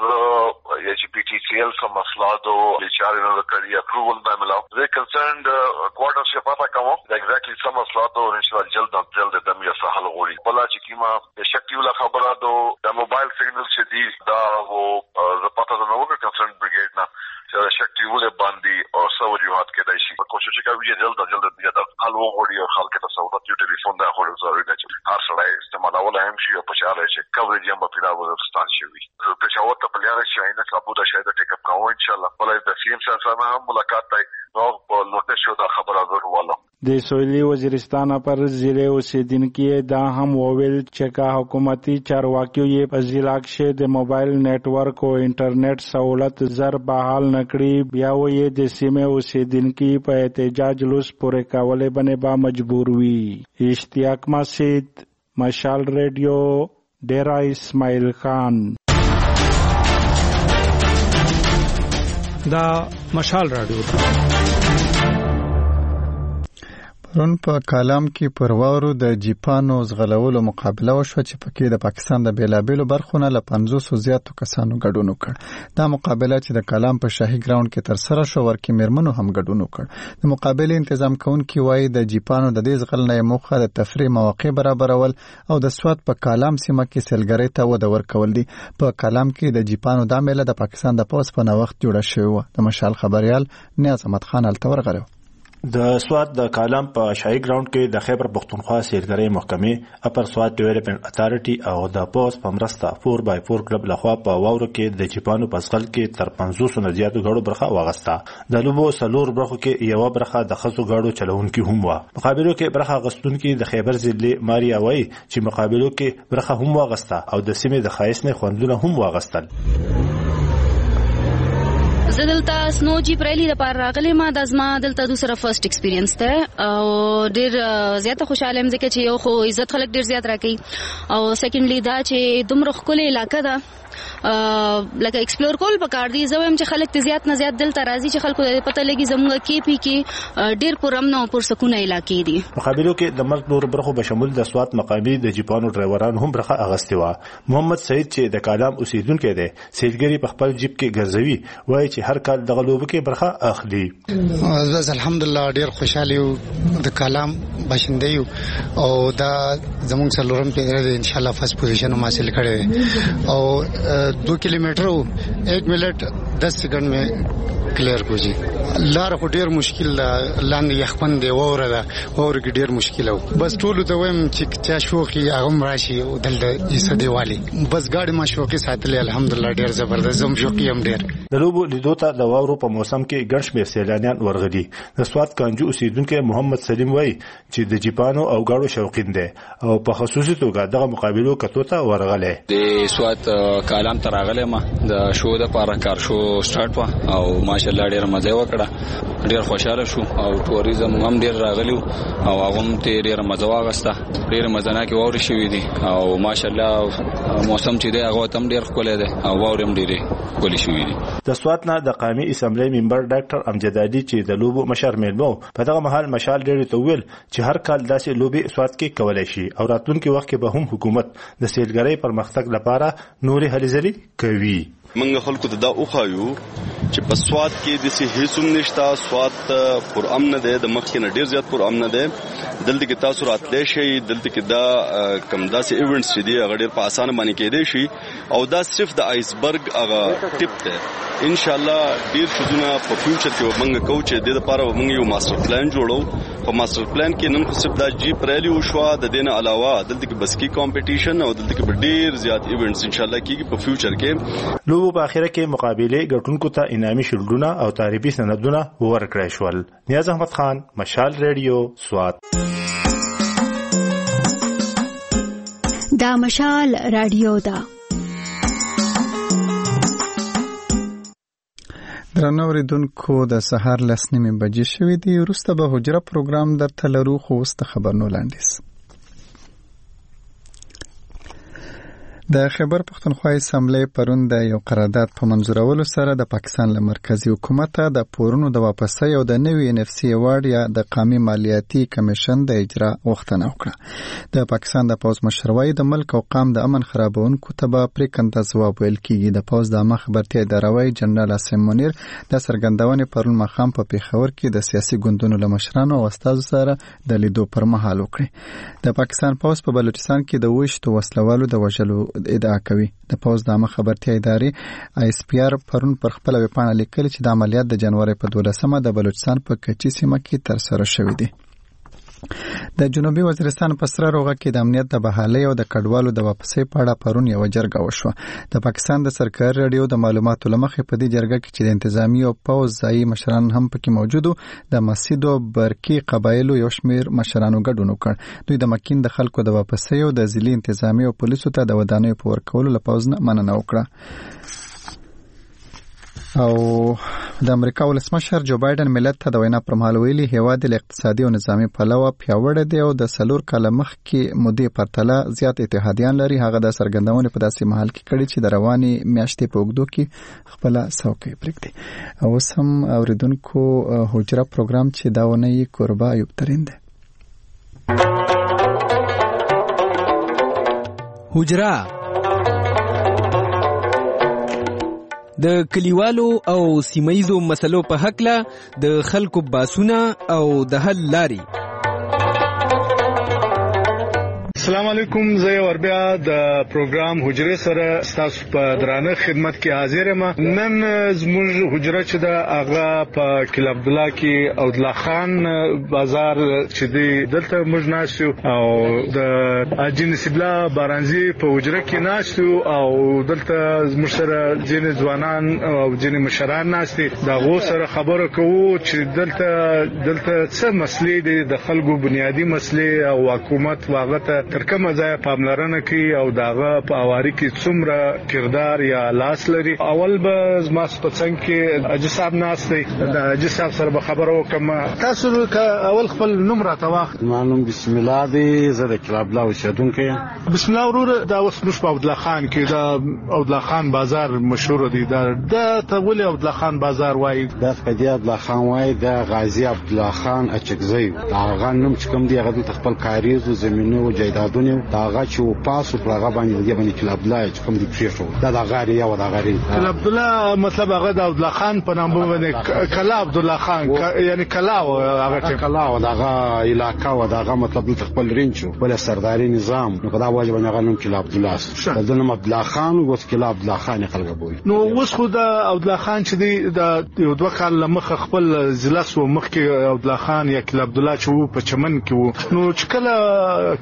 د ایچ پی ټی سی ال سم مسله دو چارې نه کړی اپروول به ملاو زه کنسرند کوارټر شپ پتا کوم د ایگزیکټلی سم مسله دو ان شاء الله جلد ان جلد د مې سهل غوړي بلا چې کیما شکتی ولا خبره دو د موبایل سیګنل شدید دا وو ز پتا د نو کنسرند بریګیډ نه چې شکتی ولې باندې او سو جوهات کې دای شي کوشش کوي جلد جلد د حل وغوړي او خلک ته سہولت یو ټلیفون دا خو ضروري ده چې هر سړی استعمالول هم شي او په شاله چې کوریج هم په پیدا وستان شي. په شاوت په لاره شي نه کابو دا شاید ټیک اپ کوو ان شاء الله. ولې د سیم سره هم ملاقات دی نو په لوټه شو دا خبره ضروري. د سویلی وزیرستان پر ضلع اوسیدونکو دا هم وویل چې کا حکومتي چارواکیو یې په ضلع کې د موبایل نتورک او انټرنیټ سہولت زر بحال نکړي بیا وې د سیمې اوسیدونکو په احتجاج لوس پورې کولې باندې با مجبور وي. اشتیاق مسجد مشال ریډیو ډیرا اسماعیل خان. دا مشال رادیو پرون په کالام کې پر واورو د جیپانو زغلولو مقابله وشوه چې پکې د پاکستان د بیلابېلو برخونه له پنځوس زیاتو کسانو ګډون وکړ. دا مقابله چې د کالام په شاهي ګراوند کې ترسره شو ورکې میرمنو هم ګډون وکړ. د مقابلې تنظیم کوونکي وایي د جیپانو د دې زغل نه موخه د تفریح مواقع برابرول او د سواد په کالام سیمه کې سیلګرۍ ته وده ورکول دي. په کالام کې د جیپانو د میله د پاکستان د پوز په نوښت جوړه شوې و. د مشال خبريال نیاز احمد خان التور غره د سواد د کالام په شاهي ګراوند کې د خیبر پښتونخوا سیلګرۍ محکمې اپر سواد ډیولپمنٹ اتارټي او د پوز په مرسته فور بای فور کلب لخوا په واورو کې د جیپانو پسخل کې تر پنځوس نه زیاتو غړو برخه واغسته. د لوبو سلور برخو کې یو برخه د خزو غړو چلونکي هم و. مقابلو کې برخه غستونکي د خیبر ضلع ماریا وای چې مقابلو کې برخه هم واغسته او د سیمې د خایس نه خوندونه هم واغستل. زه دلته سنو جیپ ریلی لپاره راغلی ما د ازما دلته دوسره فرست ایکسپیرینس ده او ډیر زیاته خوشاله یم ځکه چې یو خو عزت خلک ډیر زیات راکړي او سیکنډلی دا چې دومره ښکلې علاقه ده لکه ایکسپلور کول پکار دي. زه وایم چې خلک ته زیات نه زیات دلته راځي چې خلکو ته پته لګي زموږ کې پی کې ډیر پرامن او پرسکونه علاقې دي. مقابلو کې د مرګ نور برخو به شمول د سواد مقامي د جیپانو ډرایوران هم برخه اغستې و. محمد سعید چې د کالام اوسیدونکو دی سیلګری په خپل جیب کې ګرځوي وایي چې هر کال د غلوب کې برخه اخلي. زه الحمدلله ډیر خوشاله یم د کالام باشنده یو او دا زموږ څلورم پیره دی ان شاء الله فرست پوزیشن حاصل کړی او دو کلومیٹر ایک منٹ دس سیکنڈ میں کلیئر کو جی. لار خو ډیر مشکل ده لاندې یخپن دی ووره ده ووره کې ډیر مشکل او بس ټول ته وایم چې چا شوقي هغه راشي او دلته یې دیوالي بس ګاډي ما شوقي ساتلې الحمدلله ډیر زبردست زم شوقي هم ډیر. د لوبو لیدو ته د واورو په موسم کې ګڼ شمېر سیلانیان ورغلي. د سواد کانجو اوسیدونکو محمد سلیم وایي چې د جیپانو او ګاډو شوقین دی او په خصوصي توګه دغه مقابلو کتو ته ورغلی. د سواد کالام ته راغلی ما د شو د پاره کار شو سٹارټ او ماشاءالله ډیر مزه وکړه ډیر خوشاله شو او ټوریزم هم ډیر راغلی او هغه هم ډیر مزه واغسته ډیر مزناکي ووري شوې دي او ماشاءالله موسم چې دی هغه تم ډیر ښکلی دی او وورم ډیر ښکلی شوې دي. د سوات نه د قومي اسمبلی ممبر ډاکټر امجد علي چې د لوبو مشر میلمو په دغه مهال مشال ډیر تویل چې هر کال داسې لوبي سوات کې کولای شي او راتلونکي وخت کې به هم حکومت د سیلګرۍ پرمختګ لپاره نورې هلې ځلې کوي. منګ خلکو ته دا اوخایو چې په سوات کې د سي هیڅوم نشتا سوات پر امن ده د مخ کې ډیر زیات پر امن ده دلته کې تاسو راتلې شي دلته کې دا کم داسې ایونټس چې دی هغه ډیر په اسانه باندې کېدې شي او دا صرف د آیسبرګ هغه ټیپ ده. ان شاء الله ډیر شذونه په فیوچر کې ومنګ کو چې د لپاره ومنګ یو ماستر پلان جوړو په ماستر پلان کې نن خو صرف دا جی پرلی او شو د دینه علاوه دلته کې بسکی کمپټیشن او دلته کې ډیر زیات ایونټس ان شاء الله کېږي په فیوچر کې. لوبو په اخره کې مقابله ګټونکو ته انعامي شیلډونه او تعریفي سندونه ورکړل شول. نیاز احمد خان، مشال ریډیو، سوات. دا مشال رادیو دا درنو اوریدونکو د سهار لس نیمې بجې شوې دي. وروسته به حجره پروګرام درته لرو خو اوس د خبرونو لاندیز. د خیبر پښتونخوا اسمبلی پرون د یو قرارداد په منظورولو سره د پاکستان له مرکزی حکومت د پورونو د واپسۍ او د نوي ان اف سی ایوارډ یا د قومي مالیاتي کمیشن د اجرا غوښتنه وکړه. د پاکستان د پوز مشروي د ملک او قام د امن خرابونکو ته به پریکنده ځواب ویل کیږي. د پوز د عامه خبرتیا اداروي جنرال اسم منیر د سرګندونې پرون مخام په پیښور کې د سیاسي ګوندونو له مشرانو او استادو سره د لیدو پر مهال وکړي. د پاکستان پوز په بلوچستان کې د وښتو وسلوالو د وژلو ادعا کوي. د پوز د عامه خبرتیا ادارې آی اس پی آر پرون پر خپل ویبپاڼه لیکلي چې د عملیات د جنوري په دولسمه د بلوچستان په کچي سیمه کې ترسره شوې دي. د جنوبي وزیرستان په سره روغه کې د امنیت د بحالۍ او د کډوالو د واپسۍ په اړه پرون یو جرګه وشوه. د پاکستان د سرکاري رادیو د معلوماتو لمخې په دې جرګه کې چې د انتظامی او پوز ځایي مشران هم پکې موجودو د مسجد او برکی قبایلو یو شمیر مشرانو ګډون وکړ. دوی د مکین د خلکو د واپسۍ او د ځلي انتظامی او پولیسو ته د ودانیو په ورکولو له پوز نه مننه وکړه. او د امریکا ولسمشر جو بایدن ملت ته د وینا پر مهال ویلي هیواد له اقتصادي او نظامی پلوه پیاوړی دی او د سلور کاله مخکې مودې پرتله زیات اتحادیان لري. هغه د سرګندونې په داسې محل کې کړي چې د رواني میاشتې په اوږدو کې خپله څوکۍ پرېږدي. اوس هم اوریدونکو حجره پروګرام چې دا ونه یې کوربه ایوب ترین دی. حجره د کلیوالو او سیمایزو مسلو په حقله د خلکو باسونه او د حل لاري. السلام علیکم. زه ور بیا د پروګرام حجره سره تاسو په درانه خدمت کې حاضر یم. نن زموږ حجره چې د هغه په کل عبد الله کې او د خان بازار چې دی دلته موږ ناشو او د اجین سبلا بارانزی په حجره کې ناشو او دلته زموږ سره ځینې ځوانان او ځینې مشران ناشتي دا غو سره خبره کوو چې دلته دلته څه مسلې دي د خلکو بنیادی مسلې او حکومت واغته تر کومه ځای پاملرنه کوي او داغه په اواري کې څومره کردار یا لاس لري. اول به زما په څنګه کې اجي صاحب ناشتي د اجي صاحب سره به خبرو کوم. تاسو اول خپل نوم راته واخ. معلوم بسم الله دی. زه د کلاب لا اوسیدونکو. بسم الله ورور دا اوس مش په عبد الله خان کې دا عبد الله خان بازار مشهور دی. دا د تولي عبد الله خان بازار وای دا قضیه عبد الله خان وای دا غازی عبد الله خان اچکزی هغه نوم چې کوم دی هغه د خپل کاریز او زمينو او جایدادونو دا هغه چې پاسو پر هغه باندې دی باندې کلاب لا چې کوم دی پریښو دا د غاری یا د غاری عبد الله مطلب هغه د عبد الله خان په نام باندې کلا عبد الله خان یعنی کلا هغه کلا او دغه علاقہ او دغه مطلب خپل رینچو بل سرداري نظام نو دا واجب نه غنوم چې عبد الله د نوم عبد الله خان او کلا عبد الله خان خلک بوي. نو اوس خو د عبد الله خان چې دی د یو دوه کال مخ خپل ضلع سو مخ کې عبد الله خان یا کلا عبد الله چې په چمن کې وو. نو چې کله کلا عبد الله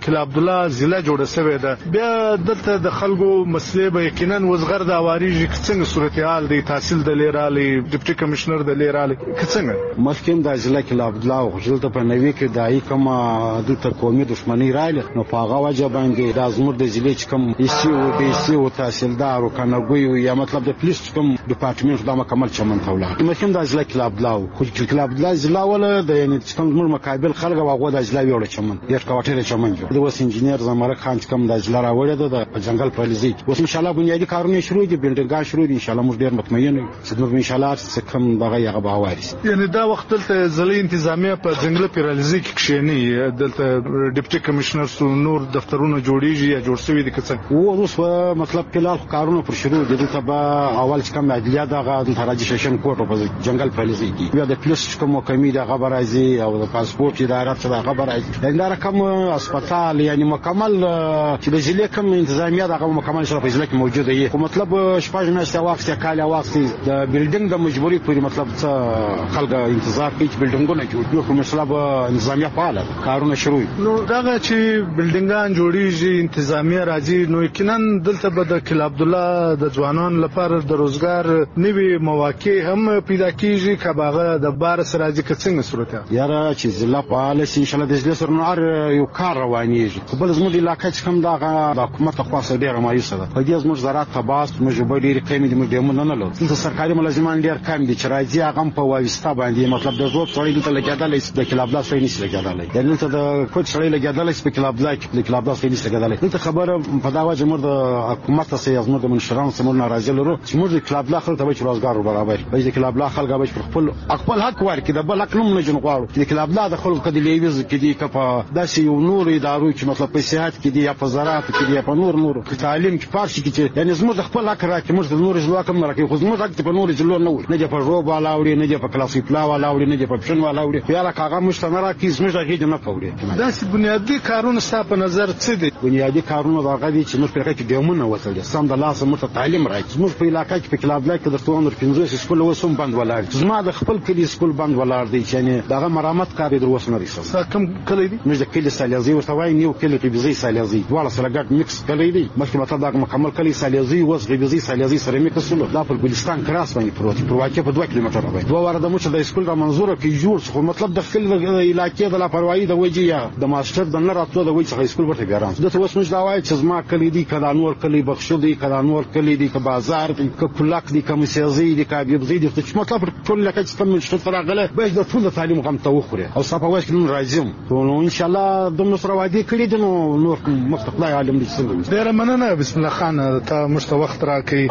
الله ضلع جوړه شوې ده بیا دلته د خلکو مسلې به یقینا وزغر د اواریږي څنګه صورتحال دی تحصیل د لیرالي ډیپټي کمشنر د لیرالي څنګه مخکې د ضلع کې عبدالله غوښتل ته په نوي کې دای کوم د قومي دښمنۍ رااله نو په هغه وجه باندې د ازمر د ضلع چې کوم ایسي او بي سي او تحصیلدار او کنګوي یا مطلب د پولیس کوم ډپارټمنټ د مکمل چمن تولا مخکې د ضلع کې عبدالله خو چې کې عبدالله ضلع ولا د یعنی کوم زموږ مقابل خلک واغو د ضلع ویول چمن ډیر کوټه چمن جو د وس انجنیر زمره خان کوم د ضلع راوړی د جنگل پالیزي اوس ان شاء الله بنیادی کارونه شروع دي بلډینګ شروع دي ان شاء الله موږ ډیر مطمئن یو چې موږ ان شاء الله څه کوم دغه یغه باوارس یعنی دا وخت ته ضلع انتظامیه په جنگل پالیزي کې کښینی دلته ډیپټي کمشنر سو نور دفترونه جوړیږي یا جوړ شوی دي کڅ و اوس مطلب کلال کارونه پر شروع دي دلته به اول چې کوم عدلیه دغه د رجسټریشن کوټ په جنگل پالیزي کې بیا د پولیس کوم کمی د خبر راځي او د پاسپورت اداره څخه د خبر راځي دا رقم هسپتال یعنی مکمل چې د ضلع کوم انتظامیه دغه مکمل شرف ضلع کې موجوده وي خو مطلب شپږ میاشتې وخت کاله وخت د بلډینګ د مجبوري پوری مطلب څه خلک انتظار کوي چې بلډینګونه جوړ کړي مطلب انتظامیه فعال کارونه شروع نو دغه چې بلډینګان جوړیږي انتظامیه راځي نو یقینا دلته به د کلا عبدالله د ځوانانو لپاره د روزګار نوي مواقع هم پیدا کیږي کباغه د بار سراجي څنګه صورت یاره چې ضلع فعال شي ان شاء الله د ضلع سره نور یو کار روانيږي خو بل زموږ علاقې چې کوم دغه د حکومت خاصه ډیره مایوسه ده په دې زموږ زراعت تباس موږ به ډیره قیمتي موږ دمو نه لرو د سرکاري ملازمان ډیر کم دي چې راځي هغه په وایستا باندې مطلب د زوب سړی دلته لګیدل د کلا عبدالله سړی نشي لګیدل یعنی دلته د کوټ سړی لګیدل چې په کلا عبدالله کې د کلا عبدالله سړی نشي لګیدل دلته خبره په دا وجه موږ د حکومت سره زموږ د منشرانو سره ناراضي لرو چې موږ د کلا عبدالله خلک ته روزګار برابر وي د کلا عبدالله خلک به خپل خپل حق ورکړي د بل حق نه جن غواړو چې کلا عبدالله د خلکو د لیوز کې دي کپا داسې یو نور ادارو چې مطلب په صحت کې دي یا په زراعت کې دي یا په نور نور تعلیم کې پارشي کې یعنی زموږ خپل حق راکړي موږ د نور ځلوا کوم راکړي خو زموږ حق په نور ځلو نه وي نه په روب والا وړي نه په کلاسي پلا والا وړي نه په پښن والا وړي یا راکاغه مشتمه راکړي زموږ هغه نه پوړي داسې بنیادی کارونه ستاسو په نظر څه دي بنیادی کارونه دغه دي چې موږ په کې دیمونه وصل سم د لاس موږ تعلیم راکړي موږ په علاقې کې په کلاب لا کې د څو نور پنځه سکول وسوم بند ولاړ زما د خپل کلی سکول بند ولاړ دي یعنی دغه مرامت کار در وسنه رسول کوم کلی دي موږ د کلی سالیزي ورته وایي نیو کلی په بيزي سالیزي واړه سره ګډ مکس کلی دي مخکې مطلب دا مکمل کلی سالیزي وس غبيزي سالیزي سره مکس سره دا په ګلستان کراس باندې پروت پرواکه په دوه کیلومتره باندې دوه واره د مچ د سکول را منظوره کې جوړ خو مطلب د خپل علاقې د لاپروايي د وجې یا د ماستر د نه راتلو د وجې څخه سکول ورته بیران د څه وسمج دا وایي چې زما کلی دي کله نور کلی بخښو دي کله نور کلی دي ک بازار دي ک کلاک دي ک مسیزي دي ک بيبزي دي چې مطلب ټول لکه چې کوم شته تر غله به د ټول تعلیم غم توخره او صفه واش نو راځم نو ان شاء الله د نصر وادي کړي دي نو نور مستقبل عالم دي څنګه ډیر مننه بسم الله خان ته مشت وخت راکې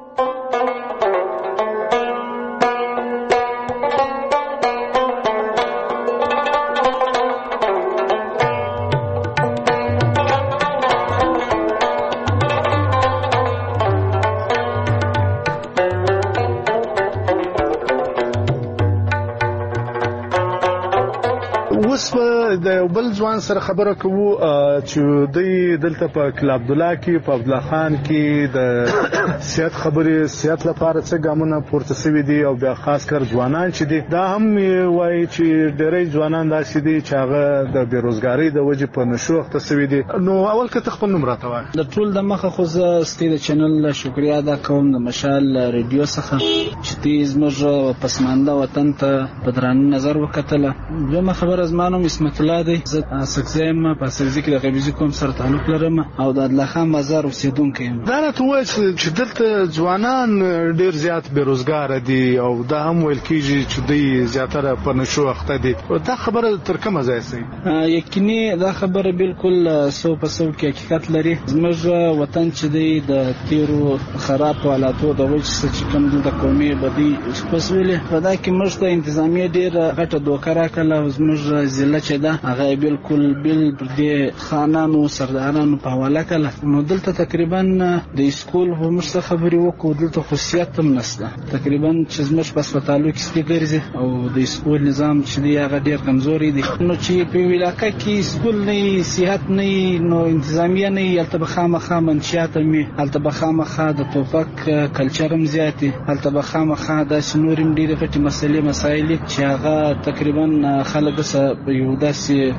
د بل ځوان سره خبره کوو چې د دلته په کلا عبدالله کې په عبدالله خان کې د سیاست خبرې سیاست لپاره څه ګامونه پورته شوي دي او بیا خاص کر ځوانان چې دي دا هم وایي چې ډېری ځوانان داسې دي چې هغه د بیروزګارۍ د وجې په نشو اخته شوي دي نو اول که ته خپل نوم راته وایه د ټول د مخه خو زه ستې د چینل شکریا ادا کوم د مشال ریډیو څخه چې دې زموږ پسمانده وطن ته په درانه نظر وکتله دویمه خبره زما نوم اسمت الله دی زه سکزیم په سکزي کې د غبیزي کوم سره تعلق لرم او د عدله خان بازار اوسیدونکی یم دا راته ووایه چې دلته ځوانان ډېر زیات بېروزګاره دي او دا هم ویل کېږي چې دوی زیاتره په نشو اخته دي دا خبره تر کومه ځایه صحیح یقیني دا خبره بالکل سو په سو کې حقیقت لري زموږ وطن چې دی د تیرو خراب حالاتو د وجې څخه چې کوم دلته قومي بدي خپسولې په دا کې موږ ته انتظامیه ډېره غټه دوکه راکړله او زموږ ضلع چې ده هغه بالکل بل پر دې خانانو سردارانو په حواله کړه نو دلته تقریبا د سکول په مشته خبرې وکړو دلته خصوصیت هم نشته تقریبا چې زموږ په هسپتالو کې سپي ګرځي او د سکول نظام چې دی هغه ډېر کمزوري دی نو چې په علاقه کې سکول نه صحت نه نو انتظامیه نه هلته به خامخا منشیات هم وي هلته به خامخا د ټوپک کلچر هم زیات وي هلته به خامخا داسې نور هم ډېرې پټې مسلې مسایل چې هغه تقریبا خلک یو داسې چینل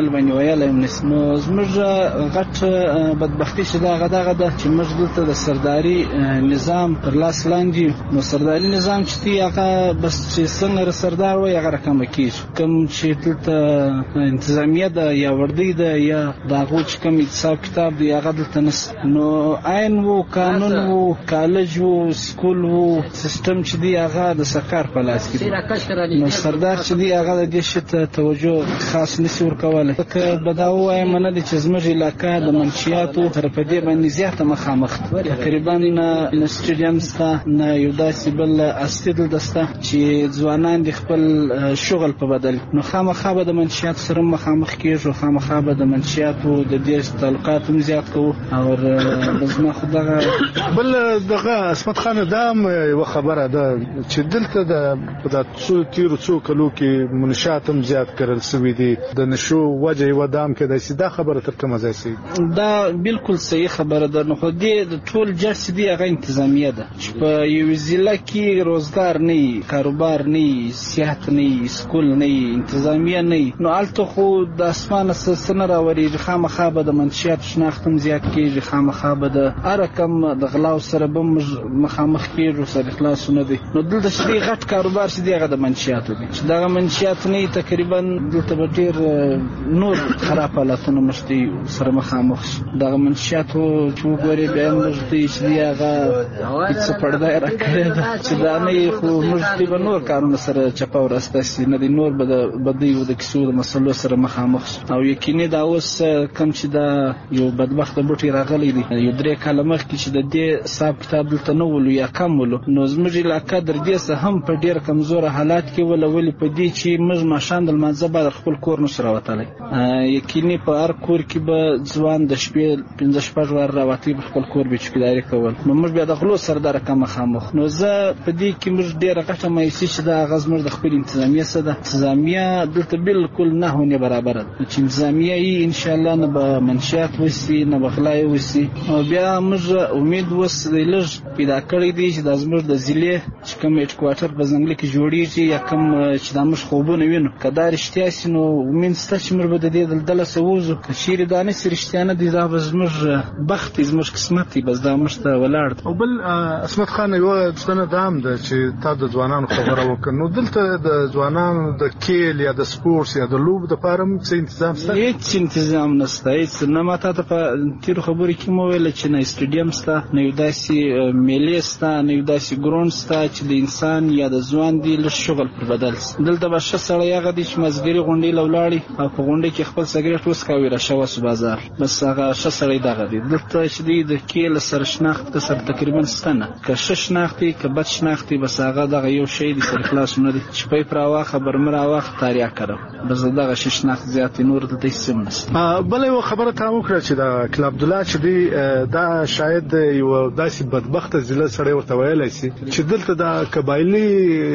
باندې باندې ویلای نس نو زموږ غټ بدبختی چې دا غداغه ده چې موږ دلته د سرداري نظام پر لاس لاندې نو سرداري نظام چې دی هغه بس چې څنګه سردار وي هغه رقم کیږي کوم چې دلته انتظامیه ده یا وردی ده یا دا غو چې کوم حساب کتاب دی هغه دلته نس نو عین وو قانون وو کالج وو سکول وو سیستم چې دی هغه د سرکار په لاس کې نو سردار چې دی هغه د دې شته توجه خاص نسی ورکواله که بداو وايي منه چې زموږ علاقہ د منشیاتو تر په دې باندې زیاته مخامخ تقریبا نه سټیډیم ستا نه یو داسې بل استیدل دسته چې ځوانان د خپل شغل په بدل نو خامخا به د منشیات سره مخامخ کیږي خامخا به د منشیاتو د دې تعلقات هم زیات کوو او بزما خدغه بل دغه اسمت خان دام یو خبره ده چې دلته د څو تیر څو کلو کې منشات هم زیات کړل سوي دي د نشو وجه و دام کې د سیده خبره تر کومه ځای سي دا بالکل صحیح خبره ده نو خو دې د ټول جرس دی هغه انتظامیه ده چې په یو ضلع کې روزګار نه کاروبار نه صحت نه سکول نه انتظامیه نه نو الته خو د اسمانه سره راوړي خامخا به د منشیات شناختم زیات کیږي خامخا به د ارکم د غلاو سره به مخامخ کیږي سره خلاصونه دي نو دلته شي غټ کاروبار شي دغه د منشیات دي چې دغه منشیات نه تقریبا دلته ډیر نور خراب حالتونه مشتي سره مخامخ دغه منشیات چې وګوري به مشتي چې هغه هیڅ پرده راکړي چې دا نه خو مشتي به نور کارونه سره چپاو راستاسي نه دي نور به د بدی او د کیسو د مسلو سره مخامخ او یقیني دا اوس کم چې دا یو بدبخت بوټي راغلي دي یو درې کاله مخکې چې د دې حساب کتاب دلته نه ولو یا کم ولو نو زموږ علاقه در دې سه هم په ډیر کمزور حالات کې ول ولې په دې چې موږ ماشان د منځه بعد خپل کور نو سره وتلی یقیني په هر کور کې به ځوان د شپې پنځه شپږ ور راوتی په خپل کور به چکیداري کول نو موږ بیا د غلو سردار کم خامخ نو زه په دې کې موږ ډیره غټه مایسي چې دا غزمر د خپل انتظامیه سره انتظامیه دلته بالکل نه هونه برابر چې انتظامیه یې ان شاء الله نه به منشیات وسی نه بخلای وسی او بیا موږ امید وس لږ پیدا کړی دی چې د زمر د ضلع چې کوم هډ کوارټر په ځنګل کې جوړیږي یا کوم چې د موږ خوبونه وینو کدا رښتیا سي نو امید ست چې موږ به د دې دلدل سوزو کشیر دانه سرشتيانه دي دا زمر بخت زمر قسمت بس دا مشته ولاړ او بل اسمت خان یو څنګه دام ده چې تا د ځوانانو خبره وکړو دلته د ځوانانو د کېل یا د سپورتس یا د لوب د پارم څه تنظیم شته هیڅ تنظیم نشته هیڅ نه ماته ته په تیر خبرې کې مو ویل چې نه سټیډیم شته نه یو داسې میلې شته نه یو داسې ګراوند شته چې د انسان یا د ځوان دی له شغل پر بدل دلته به ش سړی هغه د مزګری غونډې لولاړي او په غونډې کې خپل سګریټ وسکاوي را شوا سو بازار بس هغه ش سړی دغه دی دلته چې د کېل سر شناخت سره تقریبا ستنه که ش شناختي که بد شناختي بس هغه دغه یو شی دی سره خلاص نه دی چې په پروا خبر مرا وخت تاریخ کړو بس دغه ش شناخت زیات نور د دې سم نشته بل یو خبره ته وکړه چې دا کلب عبدالله چې دی دا شاید یو داسې بدبخت ضلع سره ورته ویلای شي چې دلته دا قبایلی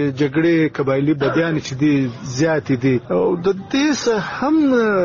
جګړې قبایلی بدیان چې دی زیات دي او د دې هم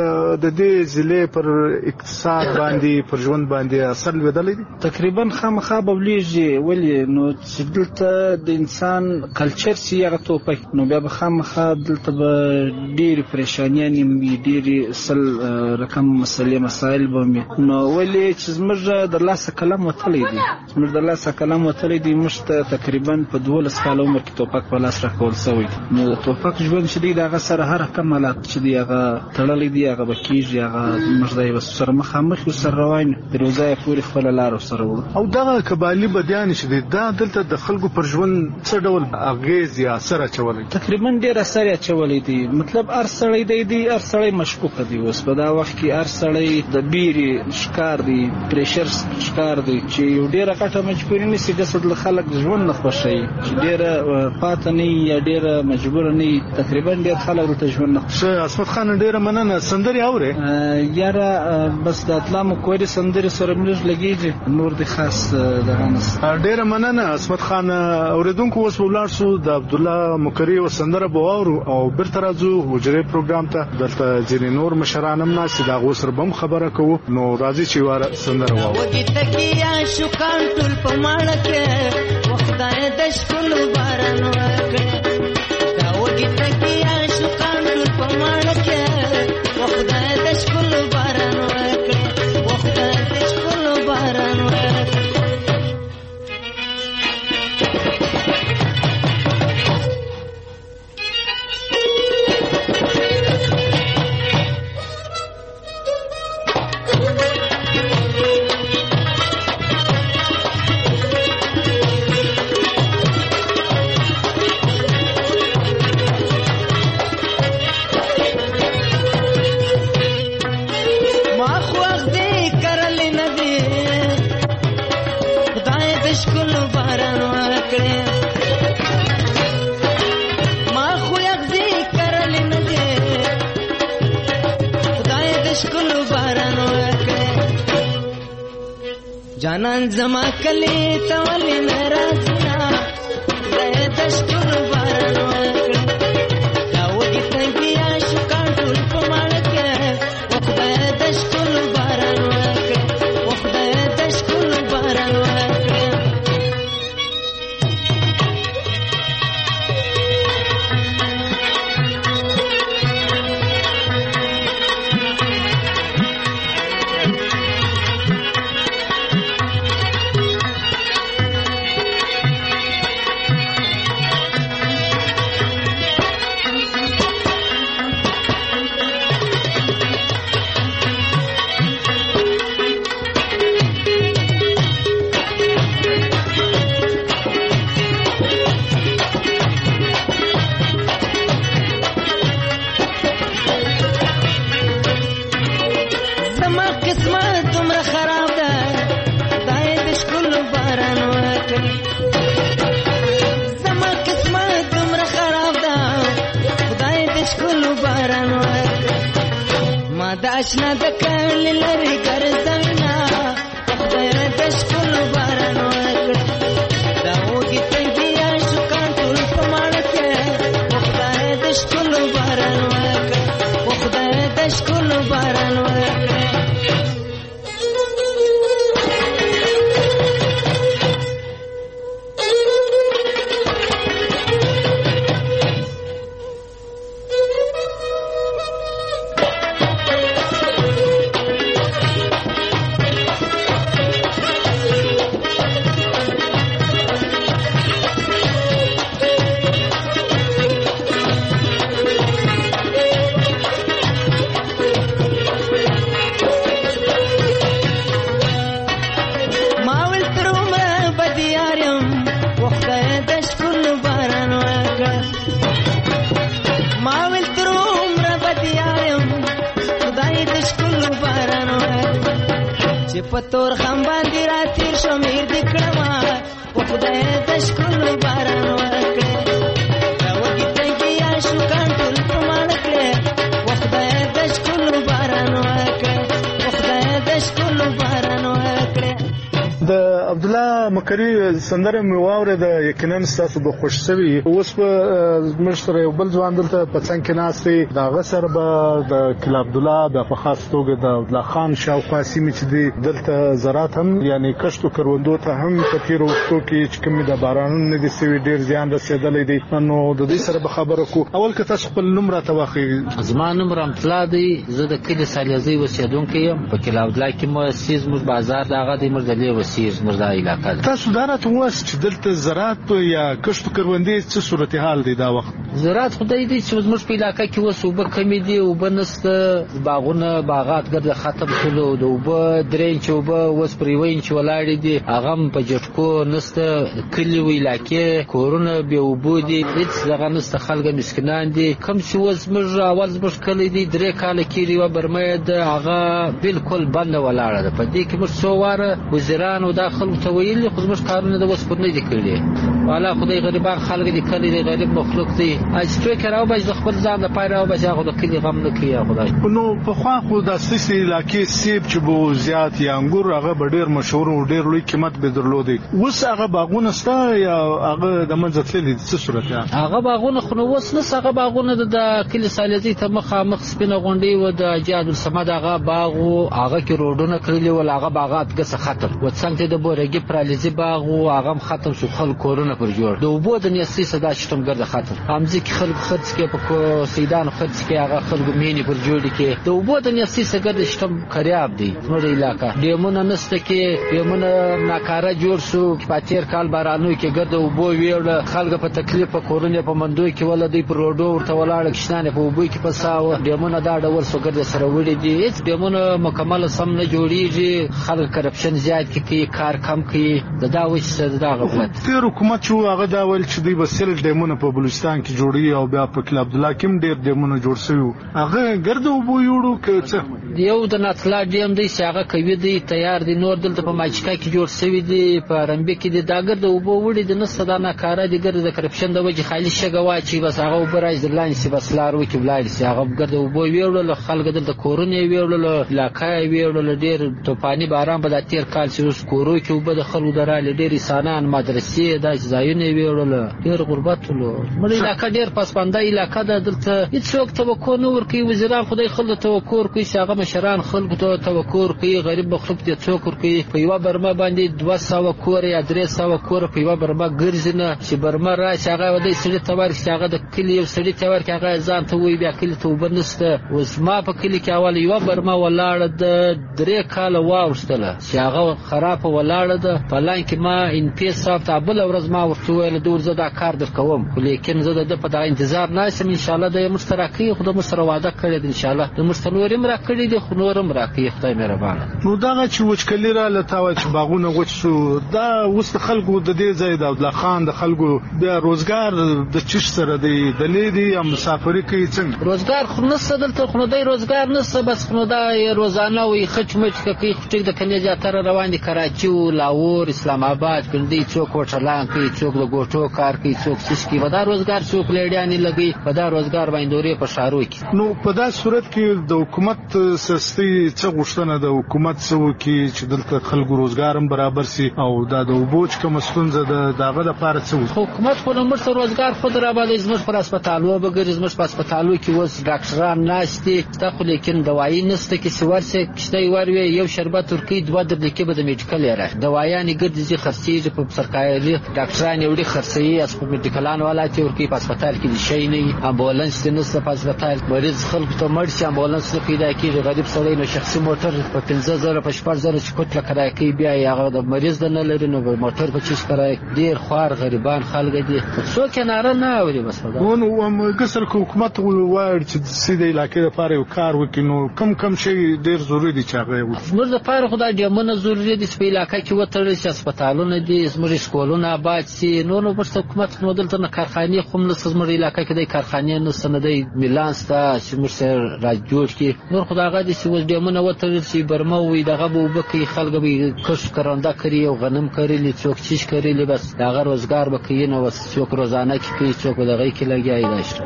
د دې ضلع پر اقتصاد باندې پر ژوند باندې اثر لیدلی دي تقریبا خامخا بولیږي ولی نو چې دلته د انسان کلچر سی هغه توپک نو بیا به خامخا دلته به ډېر پریشانیانې وي ډېرې سل رقم مسلې مسایل به وي نو ولې چې زموږ د لاسه قلم وتلی دي زموږ د لاسه قلم وتلی دي موږ ته تقریبا په دولس کاله عمر کې توپک په لاس راکول سوی نو د توپک ژوند چې دی د هغه سره هر کم حالات چې دی هغه تړلی دی هغه به کېږي هغه موږ دی به سره مخامخ یو سره روان د روزای پورې خپله لار سره وړو او دغه قبایلي بدیان چې دی دا دلته د خلکو پر ژوند څه ډول اغېز یا اثر اچولی تقریبا ډېر اثر یې اچولی دی مطلب هر سړی دی دی هر سړی مشکوکه دی اوس په دا وخت کې هر سړی د بیرې ښکار دی پریشر ښکار دی چې یو ډېره غټه مجبوري نیسي ګسد له خلک ژوند نه خوښوي چې ډېره پاته نه یا ډېره مجبوره نه تقریبا ډېر خلک دلته ژوند نه خوښوي اسمت خان ډېره مننه سندرې اورې یاره بس د اتلامو کوري سندرې سره ملږ لګېږي نور د خاص دغه نشته ډېره مننه اسمت خان اورېدونکو اوس به ولاړ شو د عبدالله مکري و سندره به واورو او بیرته راځو حجرې پروګرام ته دلته ځینې نور مشران هم ناست د هغو سره به هم خبره کوو نو راځئ چې واره سندره واورو خدای د شکل باران ورکړي دا وګي تکیا شو کاندل په ماړه کې خدای د ما خو دې کرل نه دي خدای د شکل باران وکړي ما خو دې کرل نه دي خدای د شکل باران وکړي جانان زما کلی تولې ناراضنا خدای د شکل باران وکړي دا وږي څنګه شو کانټول په مال کې خدای د شکل باران وکړي خدای د شکل باران وکړي داشنا د کل لري ګرځوینا خدای د شکل باران وکړي دا وږي څنګه شو کانټول په مال کې خدای د شکل باران وکړي خدای د شکل باران وکړي پتور خم باندې را تیر شو میر د کړما په خدای د شکل باران وکړي دا وږي څنګه شو کانټول په مال کړي په خدای د شکل باران وکړي په خدای د شکل باران وکړي د عبد الله مکری سندره مې واورېده یقینا ستاسو به خوش شوي اوس په موږ سره یو بل ځوان دلته په څنګ کې ناست دی د هغه سره به د کلا عبد الله د په خاص توګه د عبد الله خان شاوخوا سیمې چې دي دلته زراعت هم یعنی کښتو کروندو ته هم په تېرو وختو کې چې کومې د بارانونو نه دي سوي ډېر زیان رسېدلی دی نو د دې سره به خبره کړو اول که تاسو خپل نوم راته واخلئ زما نوم رحمتالله دی زه د کلي سالیزۍ اوسېدونکی یم په کلا عبد الله کې مو سیز موږ بازار د هغه دی موږ د لې وسیز موږ دا علاقه ده تاسو دا راته ووایاست چې دلته زراعت یا کښتو کروندې څه صورتحال دی دا وخت زراعت خدای دې چې زموږ په علاقه کې اوس اوبه کمې دي اوبه نشته باغونه باغات ګرده ختم شولو د اوبه درې انچه اوبه اوس پر یوه انچ ولاړې دي هغه هم په جټکو نشته کلي و علاقې کورونه بې اوبو دي هېڅ دغه نشته خلک مسکینان دي کوم چې اوس زموږ اول زموږ کلی دی درې کاله کېږي یوه برمه ده هغه بالکل بنده ولاړه ده په دې کې موږ څو واره وزیرانو دا خلکو ته ویلي خو زموږ کارونه د اوس پر نه دي کړي والا خدای غریبان خلک دي کلی دی غریب مخلوق دی چې څوک راوباسي د خپل ځان لپاره راوباسي هغه د کلي غم نه کوي خدای نو پخوا خو د سیسې علاقې سیب چې به زیات یا انګور هغه به ډېر مشهور او ډېر لوی قیمت به درلودی اوس هغه باغونه شته یا هغه د منځه تللي دي څه صورت هغه باغونه خو نو اوس نشته هغه باغونه د کلي سالیزۍ ته مخامخ سپینه غونډۍ و د حاجي عبدالصمد هغه باغ و هغه کې روډونه کړلي ول هغه باغات ګسه ختم و څنګ ته د بورګي پرالیزي باغ و هغه هم ختم شو خلک کورونه پر جوړ د اوبو د نیستۍ صدا شتم ګرځه ختم همځي کې خلک خرڅ کې په سیدان خرڅ کې هغه خلکو مینې پر جوړ کې د اوبو د نیستۍ څخه د شتم خراب دی نور علاقہ دیمونه نسته کې دیمونه ناکاره جوړ شو په تیر کال بارانو کې ګرځه اوبو ویل خلک په تکلیف په کورونه په مندو کې ولدي پر روډو ورته ولاړ کښنانه په اوبو کې پساو دیمونه دا ډول سو ګرځه سره وړي دي هیڅ دیمونه مکمل سم نه جوړیږي خلک کرپشن زیات کې کار کم کم کړي د دا وجه د دا غفلت. تیر حکومت چې هغه دا ویل چې دوی به سل ډیمونه په بلوچستان کې جوړي او بیا په کلاب عبدالله کې هم ډیر ډیمونه جوړ شوي هغه ګرد اوبو یوړو که څه یو د ناتلا ډیم دی چې هغه کوي دی تیار دی نور دلته په ماچکا کې جوړ شوی دی په رمبه کې دی دا ګرد اوبو وړي د نس صدا نه کار دی ګرد د کرپشن د وجه خالي شګه واچي بس هغه وبرای ځلان سی بس لار وکي بلای سی هغه ګرد اوبو ویوړل خلک دلته کورونه ویوړل علاقه ویوړل ډیر توپانی باران په د تیر کال چې اوس کورو کې وبد خلک دراله ډیر انسانان مدرسې د ځایونه ویوړل ډیر غربت ولو مړ علاقه ډیر پسپانده علاقه د دلته هیڅوک توقع نه ورکوي وزیران خدای خلک توقع ورکوي هغه مشران خلکو ته توقع ورکوي غریب مخلوق ته څوک ورکوي په یو برما باندې دوه سوه کور یا درې سوه کور په یو برما ګرځي نه چې برما راشي هغه ودی سړي ته ورکړي هغه د کلي یو سړي ته ورکړي هغه ځان ته وایي بیا کلي ته اوبه نشته اوس ما په کلي کې اول یو برما ولاړه د درې کاله واوښتله چې هغه خرابه ولاړه ده په لاین کې ما ان پی صاحب ته بله ورځ ما ورته وویل دور زه دا کار در کوم خو لیکن زه د په دغه انتظار ناست یم انشاءالله د مشترکي خو د مشترک وعده کړې ده انشاءالله د مشترک نورم را کړې دي خو نورم را کوي خدای مهربانه. نو دغه چې وچکلي را لتاوه چې باغونه وچ شو دا اوس د خلکو د دې ځای د عبدالله خان د خلکو بیا روزګار د چش سره دی د لیدي یا مسافري کوي څنګه روزګار خو نشته دلته خو دی روزګار نشته بس خو دا روزانه وي خچ مچ کوي خو ټیک د کنیا جاتره روان دي کراچي او لاهور اسلام آباد ګندي څوک وټلان کوي څوک د ګوټو کار کوي څوک سش کوي ودا روزګار څوک لیډیانی لګي ودا روزګار باندې په شارو کې نو په دا صورت کې د حکومت سستي څه غوښتنه د حکومت څو کې چې دلته خلکو روزګار هم برابر سي او دا د وبوچ کوم ستونزه د داغه لپاره څه حکومت خو نو مرسته روزګار خود را باندې زموږ پر هسپتالو بګر زموږ په هسپتالو کې وس ډاکټران ناشتي تا خو لیکن دوايي نشته کې سورسه کشته وروي یو شربت ترکی دوه د لیکي به د میډیکل یاره دوايانې ګرځي خرڅي په سرکاري ډاکټران یوړي خرڅي اس په میډیکلان والا چې ورکی په هسپتال کې شي نه امبولانس نشته په هسپتال مریض خلک ته مرشي امبولانس نه پیدا کیږي غریب سړی نو شخصي موټر په پنځه زره په شپږ زره چې کوټه کرای کوي بیا هغه د مریض د نه لري نو موټر په چیز کرای ډیر خوار غریبان خلک دي څوک نه نه اوري بس نو نو ګسر حکومت وایي چې سیده علاقې لپاره یو کار وکړي نو کم کم شي ډیر ضروری دي چې هغه وکړي موږ لپاره خدای دې مونږ ضروری دي په علاقې کې وترل چې هسپتالونه دي زموږ سکولونه آباد سي نو نو بس حکومت نو دلته کارخانه خو موږ زموږ علاقې کې د کارخانه نو سندې میلانس ته چې موږ سره راجوړ کی نور خدای غا دي چې وځ دې مونږ وترل چې برما وي دغه به وبکې خلک به کښ کرانده کوي او غنم کوي څوک چیش کوي بس دغه روزګار به کوي نو څوک روزانه کوي څوک دغه کې لګیای داشته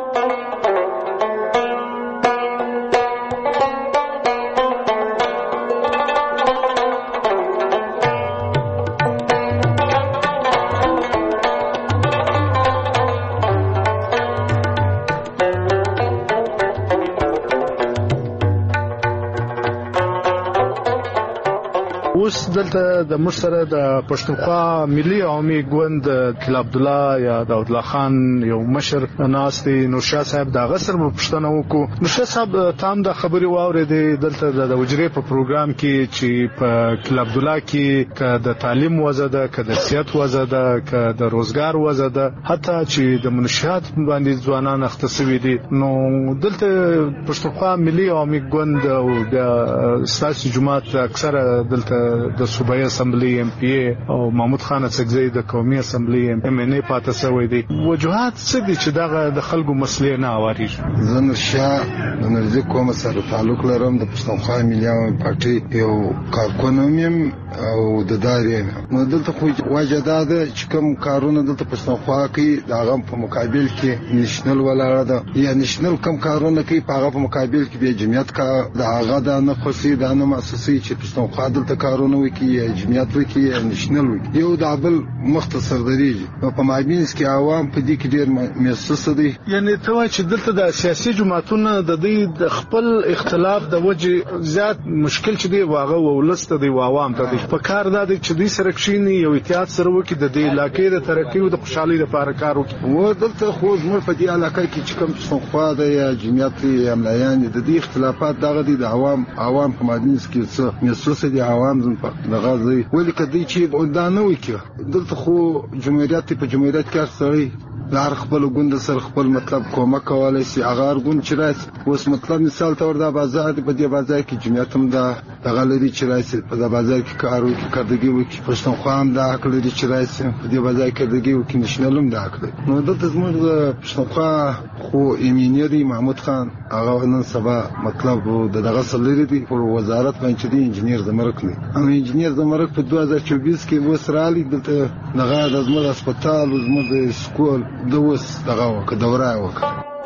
دلته د مشره د پښتونخوا ملي عوامي ګوند کلا عبدالله یا د عبدالله خان یو مشر ناستي نوشا صاحب د غسر په پښتنه وکړو نوشا صاحب تام د خبري واورېدې دلته د وجرې په پروګرام کې چې په کلا عبدالله کې ک د تعلیم وزده ک د سیاست وزده ک د روزګار وزده حتی چې د منشات باندې ځوانان اختصوي دي نو دلته پښتونخوا ملي عوامي ګوند او د سیاسي جماعت اکثره دلته د صوبایي اسمبلی ام پی او محمود خان څخه د قومي اسمبلی ام ان ای پاتې شوی دی وجوهات څه دي چې دغه د خلکو مسلې نه اوري زنه شاه د نړۍ کوم سره تعلق لرم د پښتونخوا ملي عوامي پارټي یو کارکونوم او د دارې نو دلته خو واجده ده چې کوم کارونه دلته پښتونخوا کې د هغه په مقابل کې نېشنل ولاړه ده یا نېشنل کوم کارونه کوي په هغه په مقابل کې به جمعیت کا د هغه د نه خصي د نه مؤسسي چې پښتونخوا دلته کارونه وکي یا جمعیت وکي یا نېشنل وکي یو د بل مختصر درېږي په مابینس کې عوام په دې کې ډېر محسوس دي یعنی ته وایې چې دلته د سیاسي جماعتونو د دې د خپل اختلاف د وجه زیات مشکل چې دی واغه ولسته دی عوام ته په کار دا دی چې دې سره کښینی یو اتحاد سره وکي د دې علاقې د ترقۍ او د خوشحالۍ لپاره کار وکي و دلته خو زموږ په دې علاقې کې چې کوم څنګه د یا جمعیت یا ملایان د دې اختلافات دغه دي د عوام عوام په مابینس کې څه محسوس دي عوام دغه ځای ولې کدی چې دا نه وکړي دلته خو جمهوریت په جمهوریت کې سړی لار خپل ګوند سره خپل مطلب کومه کولای شي هغه ګوند چې راځي اوس مطلب مثال تور دا بازار په دې بازار کې جمعیت هم دا د غلري چې راځي په دې بازار کې کارو کې کارګي وکړي پښتونخوا هم دا کړی چې راځي په دې بازار کې کارګي وکړي نشنل هم دا کړی نو دلته زموږ پښتونخوا خو امینیری محمود خان هغه نن سبا مطلب دغه سلری دی په وزارت باندې دی انجنیر زمرک نه هم انجنیر زمرک په دوه هزار چوبیس کې وسرالي دلته دغه د زموږ هسپتال او زموږ سکول د وس دغه وک دوره وک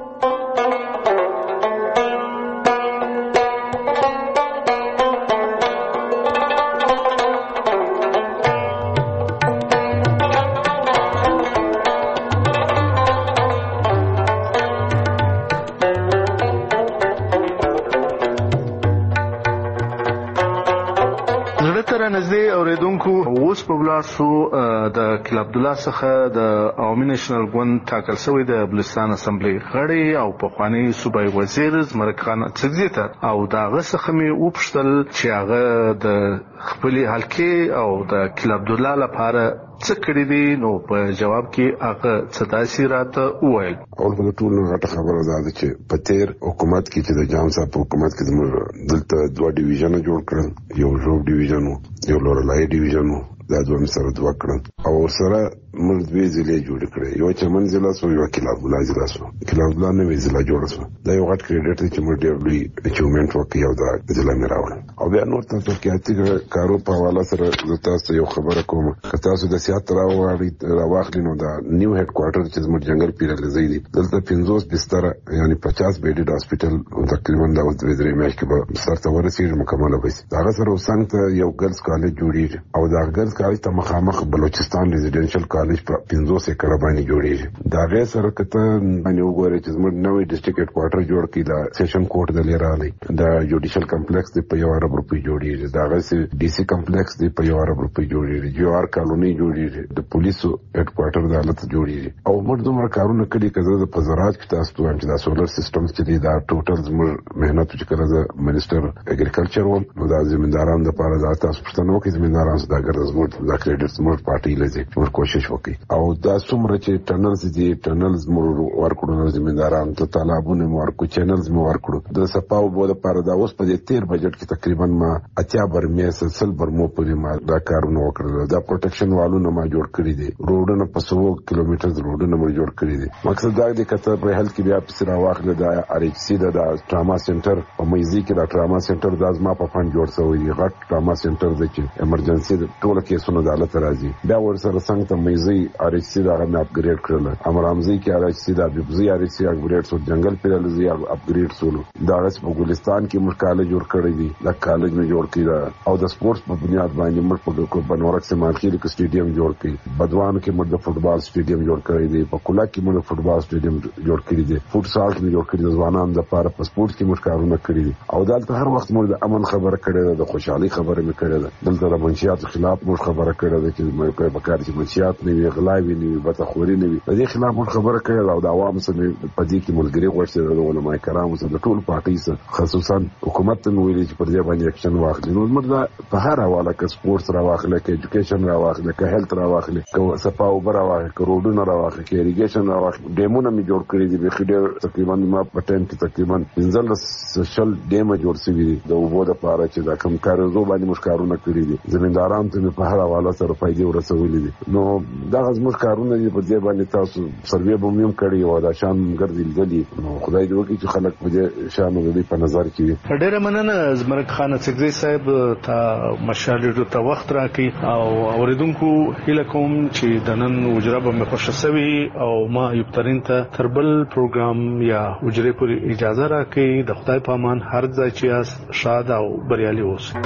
سو د کل عبد الله څخه د عوامي نېشنل ګوند ټاکل شوی د بلوچستان اسمبلی غړی او پخوانی صوبایي وزیر زمرک خان څګزي ته او دا غسخه می وپښتل چې هغه د خپل حلقې او د کل عبد الله لپاره څه کړی دي نو په جواب کې هغه څه تاثیرات وویل اول په ټول غټه خبره ده چې په تیر حکومت کې چې د جام صاحب حکومت کې د دلته دوه ډیویژن جوړ کړل یو ژوب ډیویژن یو لورلای ډیویژن دا دوه سره دوه کړل او سره موږ دوی ضلع جوړ کړې یو چمن ضلع سو یو کلا ګلا ضلع سو کلا ګلا نه ضلع جوړ سو دا یو غټ کریډټ چې موږ ډېر لوی اچیومنت وکړ یو دا ضلع مې راوړل او بیا نور تاسو کې اتی کارو په حواله سره تاسو یو خبره کوم که تاسو د سیاست راوړی راوخلی نو دا نیو هډ کوارټر چې زموږ جنگل پیرل زیدي دلته پنځوس بستر یعنی پچاس بیډډ هاسپټل تقریبا دا اوس د درې میاشتې به سر ته ورسېږي مکمله وي دا سره وسنګ ته یو ګرلز کالج جوړیږي او دا ګرلز کالج ته مخامخ بلوچستان ریزیډنشل کالج په پنځوس ایکړه باندې جوړیږي دا غیر سره کته باندې وګورئ چې زموږ نوې ډیسټریکټ هډ کوارټر جوړ کړي دا سیشن کورټ د لیرالي دا جوډیشل کمپلیکس دی په یو ارب روپی جوړیږي دا غیر ډي سي کمپلیکس دی په یو ارب روپی جوړیږي جو آر کالونی جوړیږي د پولیسو هډ کوارټر د حالت جوړیږي او موږ دومره کارونه کړي کزه د پزراج کې تاسو وایم چې دا سولر سیستم چې دی دا ټوټل زموږ مهنت چې کړه د منیسټر اګریکلچر وم نو دا زمینداران د پاره دا تاسو پښتنو کې زمینداران دا ګرځ زموږ دا کریډټ زموږ پارټي لږه موږ کوشش وکړي او دا څومره چې ټنلز دي ټنلز مور ورکړو زمینداران ته طالبونه مور کو چینلز مور ورکړو د سپاو بو د پاره دا اوس په دې تیر بجټ کې تقریبا ما اتیا برمې سلسل برمو په ما دا کارونه وکړل دا پروټیکشن والو ما جوړ کړی دي روډونه په سو کیلومتر روډونه ما جوړ کړی دي مقصد دا دی کته په هلت کې بیا په راواخله دا ار ایچ سی دا ټراما سنټر په مېزي کې دا ټراما سنټر د ازما په فند جوړ شوی دی غټ ټراما سنټر د چې ایمرجنسي ټول کیسونه د حالت راځي بیا ور سره څنګه ته مېزي ار ایچ سی دا غو اپګریډ کړل امرامزي کې ار ایچ سی دا بيبزي ار ایچ سی اپګریډ سو جنگل پیرل زی اپګریډ سولو دا رس په ګلستان کې موږ کالج جوړ کړی دی دا کالج مې جوړ کړی او د سپورتس په بنیاد باندې موږ په بنورک سیمال کې د سټیډیم جوړ کړی بدوان کې موږ د فوټبال سټیډیم جوړ کړی دی په کولا کې موږ فوټبال سټیډیم جوړ کړی دی فوټ سال کې جوړ کړی د ځوانانو لپاره په سپورت کې موږ کارونه کړی دي او دلته هر وخت موږ د امن خبره کړې ده د خوشحالي خبره مې کړې ده دلته د منشيات خلاف موږ خبره کړې ده چې موږ په کار کې منشيات نه وي غلاوي نه وي بتخوري نه وي د دې خلاف موږ خبره کړې ده او د عوام سره په دې کې ملګری غوښتل د علماء کرامو سره د ټول پارټي سره خصوصا حکومت ته ویلي چې پر دې باندې اکشن واخلي نو موږ په هر حواله کې سپورتس را واخلي کې ایجوکیشن را واخلي کې هیلث را واخلي کې صفا او برا واخلي کې روډونه را واخلي کې اریګیشن را واخلي ډیمونه می جوړ کړی دي به خډه تقریبا ما په ټایم کې تقریبا پنځل سوشل ډیم جوړ شوی دي د وبو د پاره چې دا کم کارزو باندې مشکارونه کړی دي زمینداران ته په هر حواله سره فائدې ورسولې دي نو دا غوښمن کارونه دي په دې باندې تاسو سروې به مم کړی او دا شان ګرځي دي نو خدای دې وکړي چې خلک په دې شان دې په نظر کې ډېر مننه زمرک خان څګزي صاحب ته مشالې ته وخت راکې او اوریدونکو هیله کوم چې د نن وجره به خوشاله سوي او ما یو ترين ته تربل پروګرام یا وجره پورې اجازه راکې د خدای په امان هر ځای چې شاد او بریالي اوسئ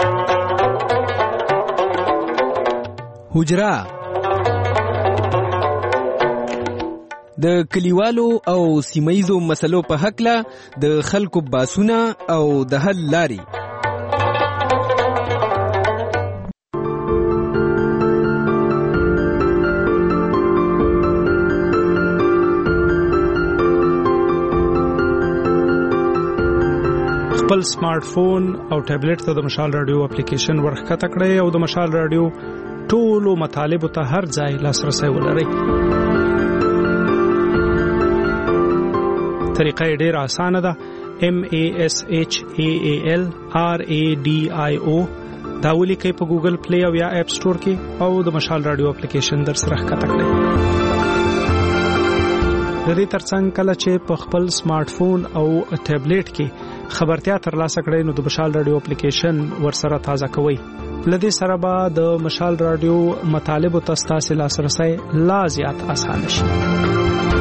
حجره د کلیوالو او سیمایزو مسلو په حق له د خلکو باسونه او د حل لاري خپل سمارټ فون او ټابلیټ ته د مشال رادیو اپلیکیشن ورخکته کړئ او د مشال رادیو ټولو مطالب ته هر ځای لاسرسي ولرئ طریقه ډیره اسانه ده. M A S H A A L R A D I O دا ولیکئ په ګوګل پلی او یا اپ سٹور کې او د مشال رادیو اپلیکیشن در سره ښکته کړئ. د دې ترڅنګ کله چې په خپل سمارټ فون او ټابلیټ کې خبرتیا ترلاسه کړئ نو د مشال رادیو اپلیکیشن ورسره تازه کوئ. لدې سره به د مشال رادیو مطالب او تاسو لاسرسي لا زیات اسانه شي.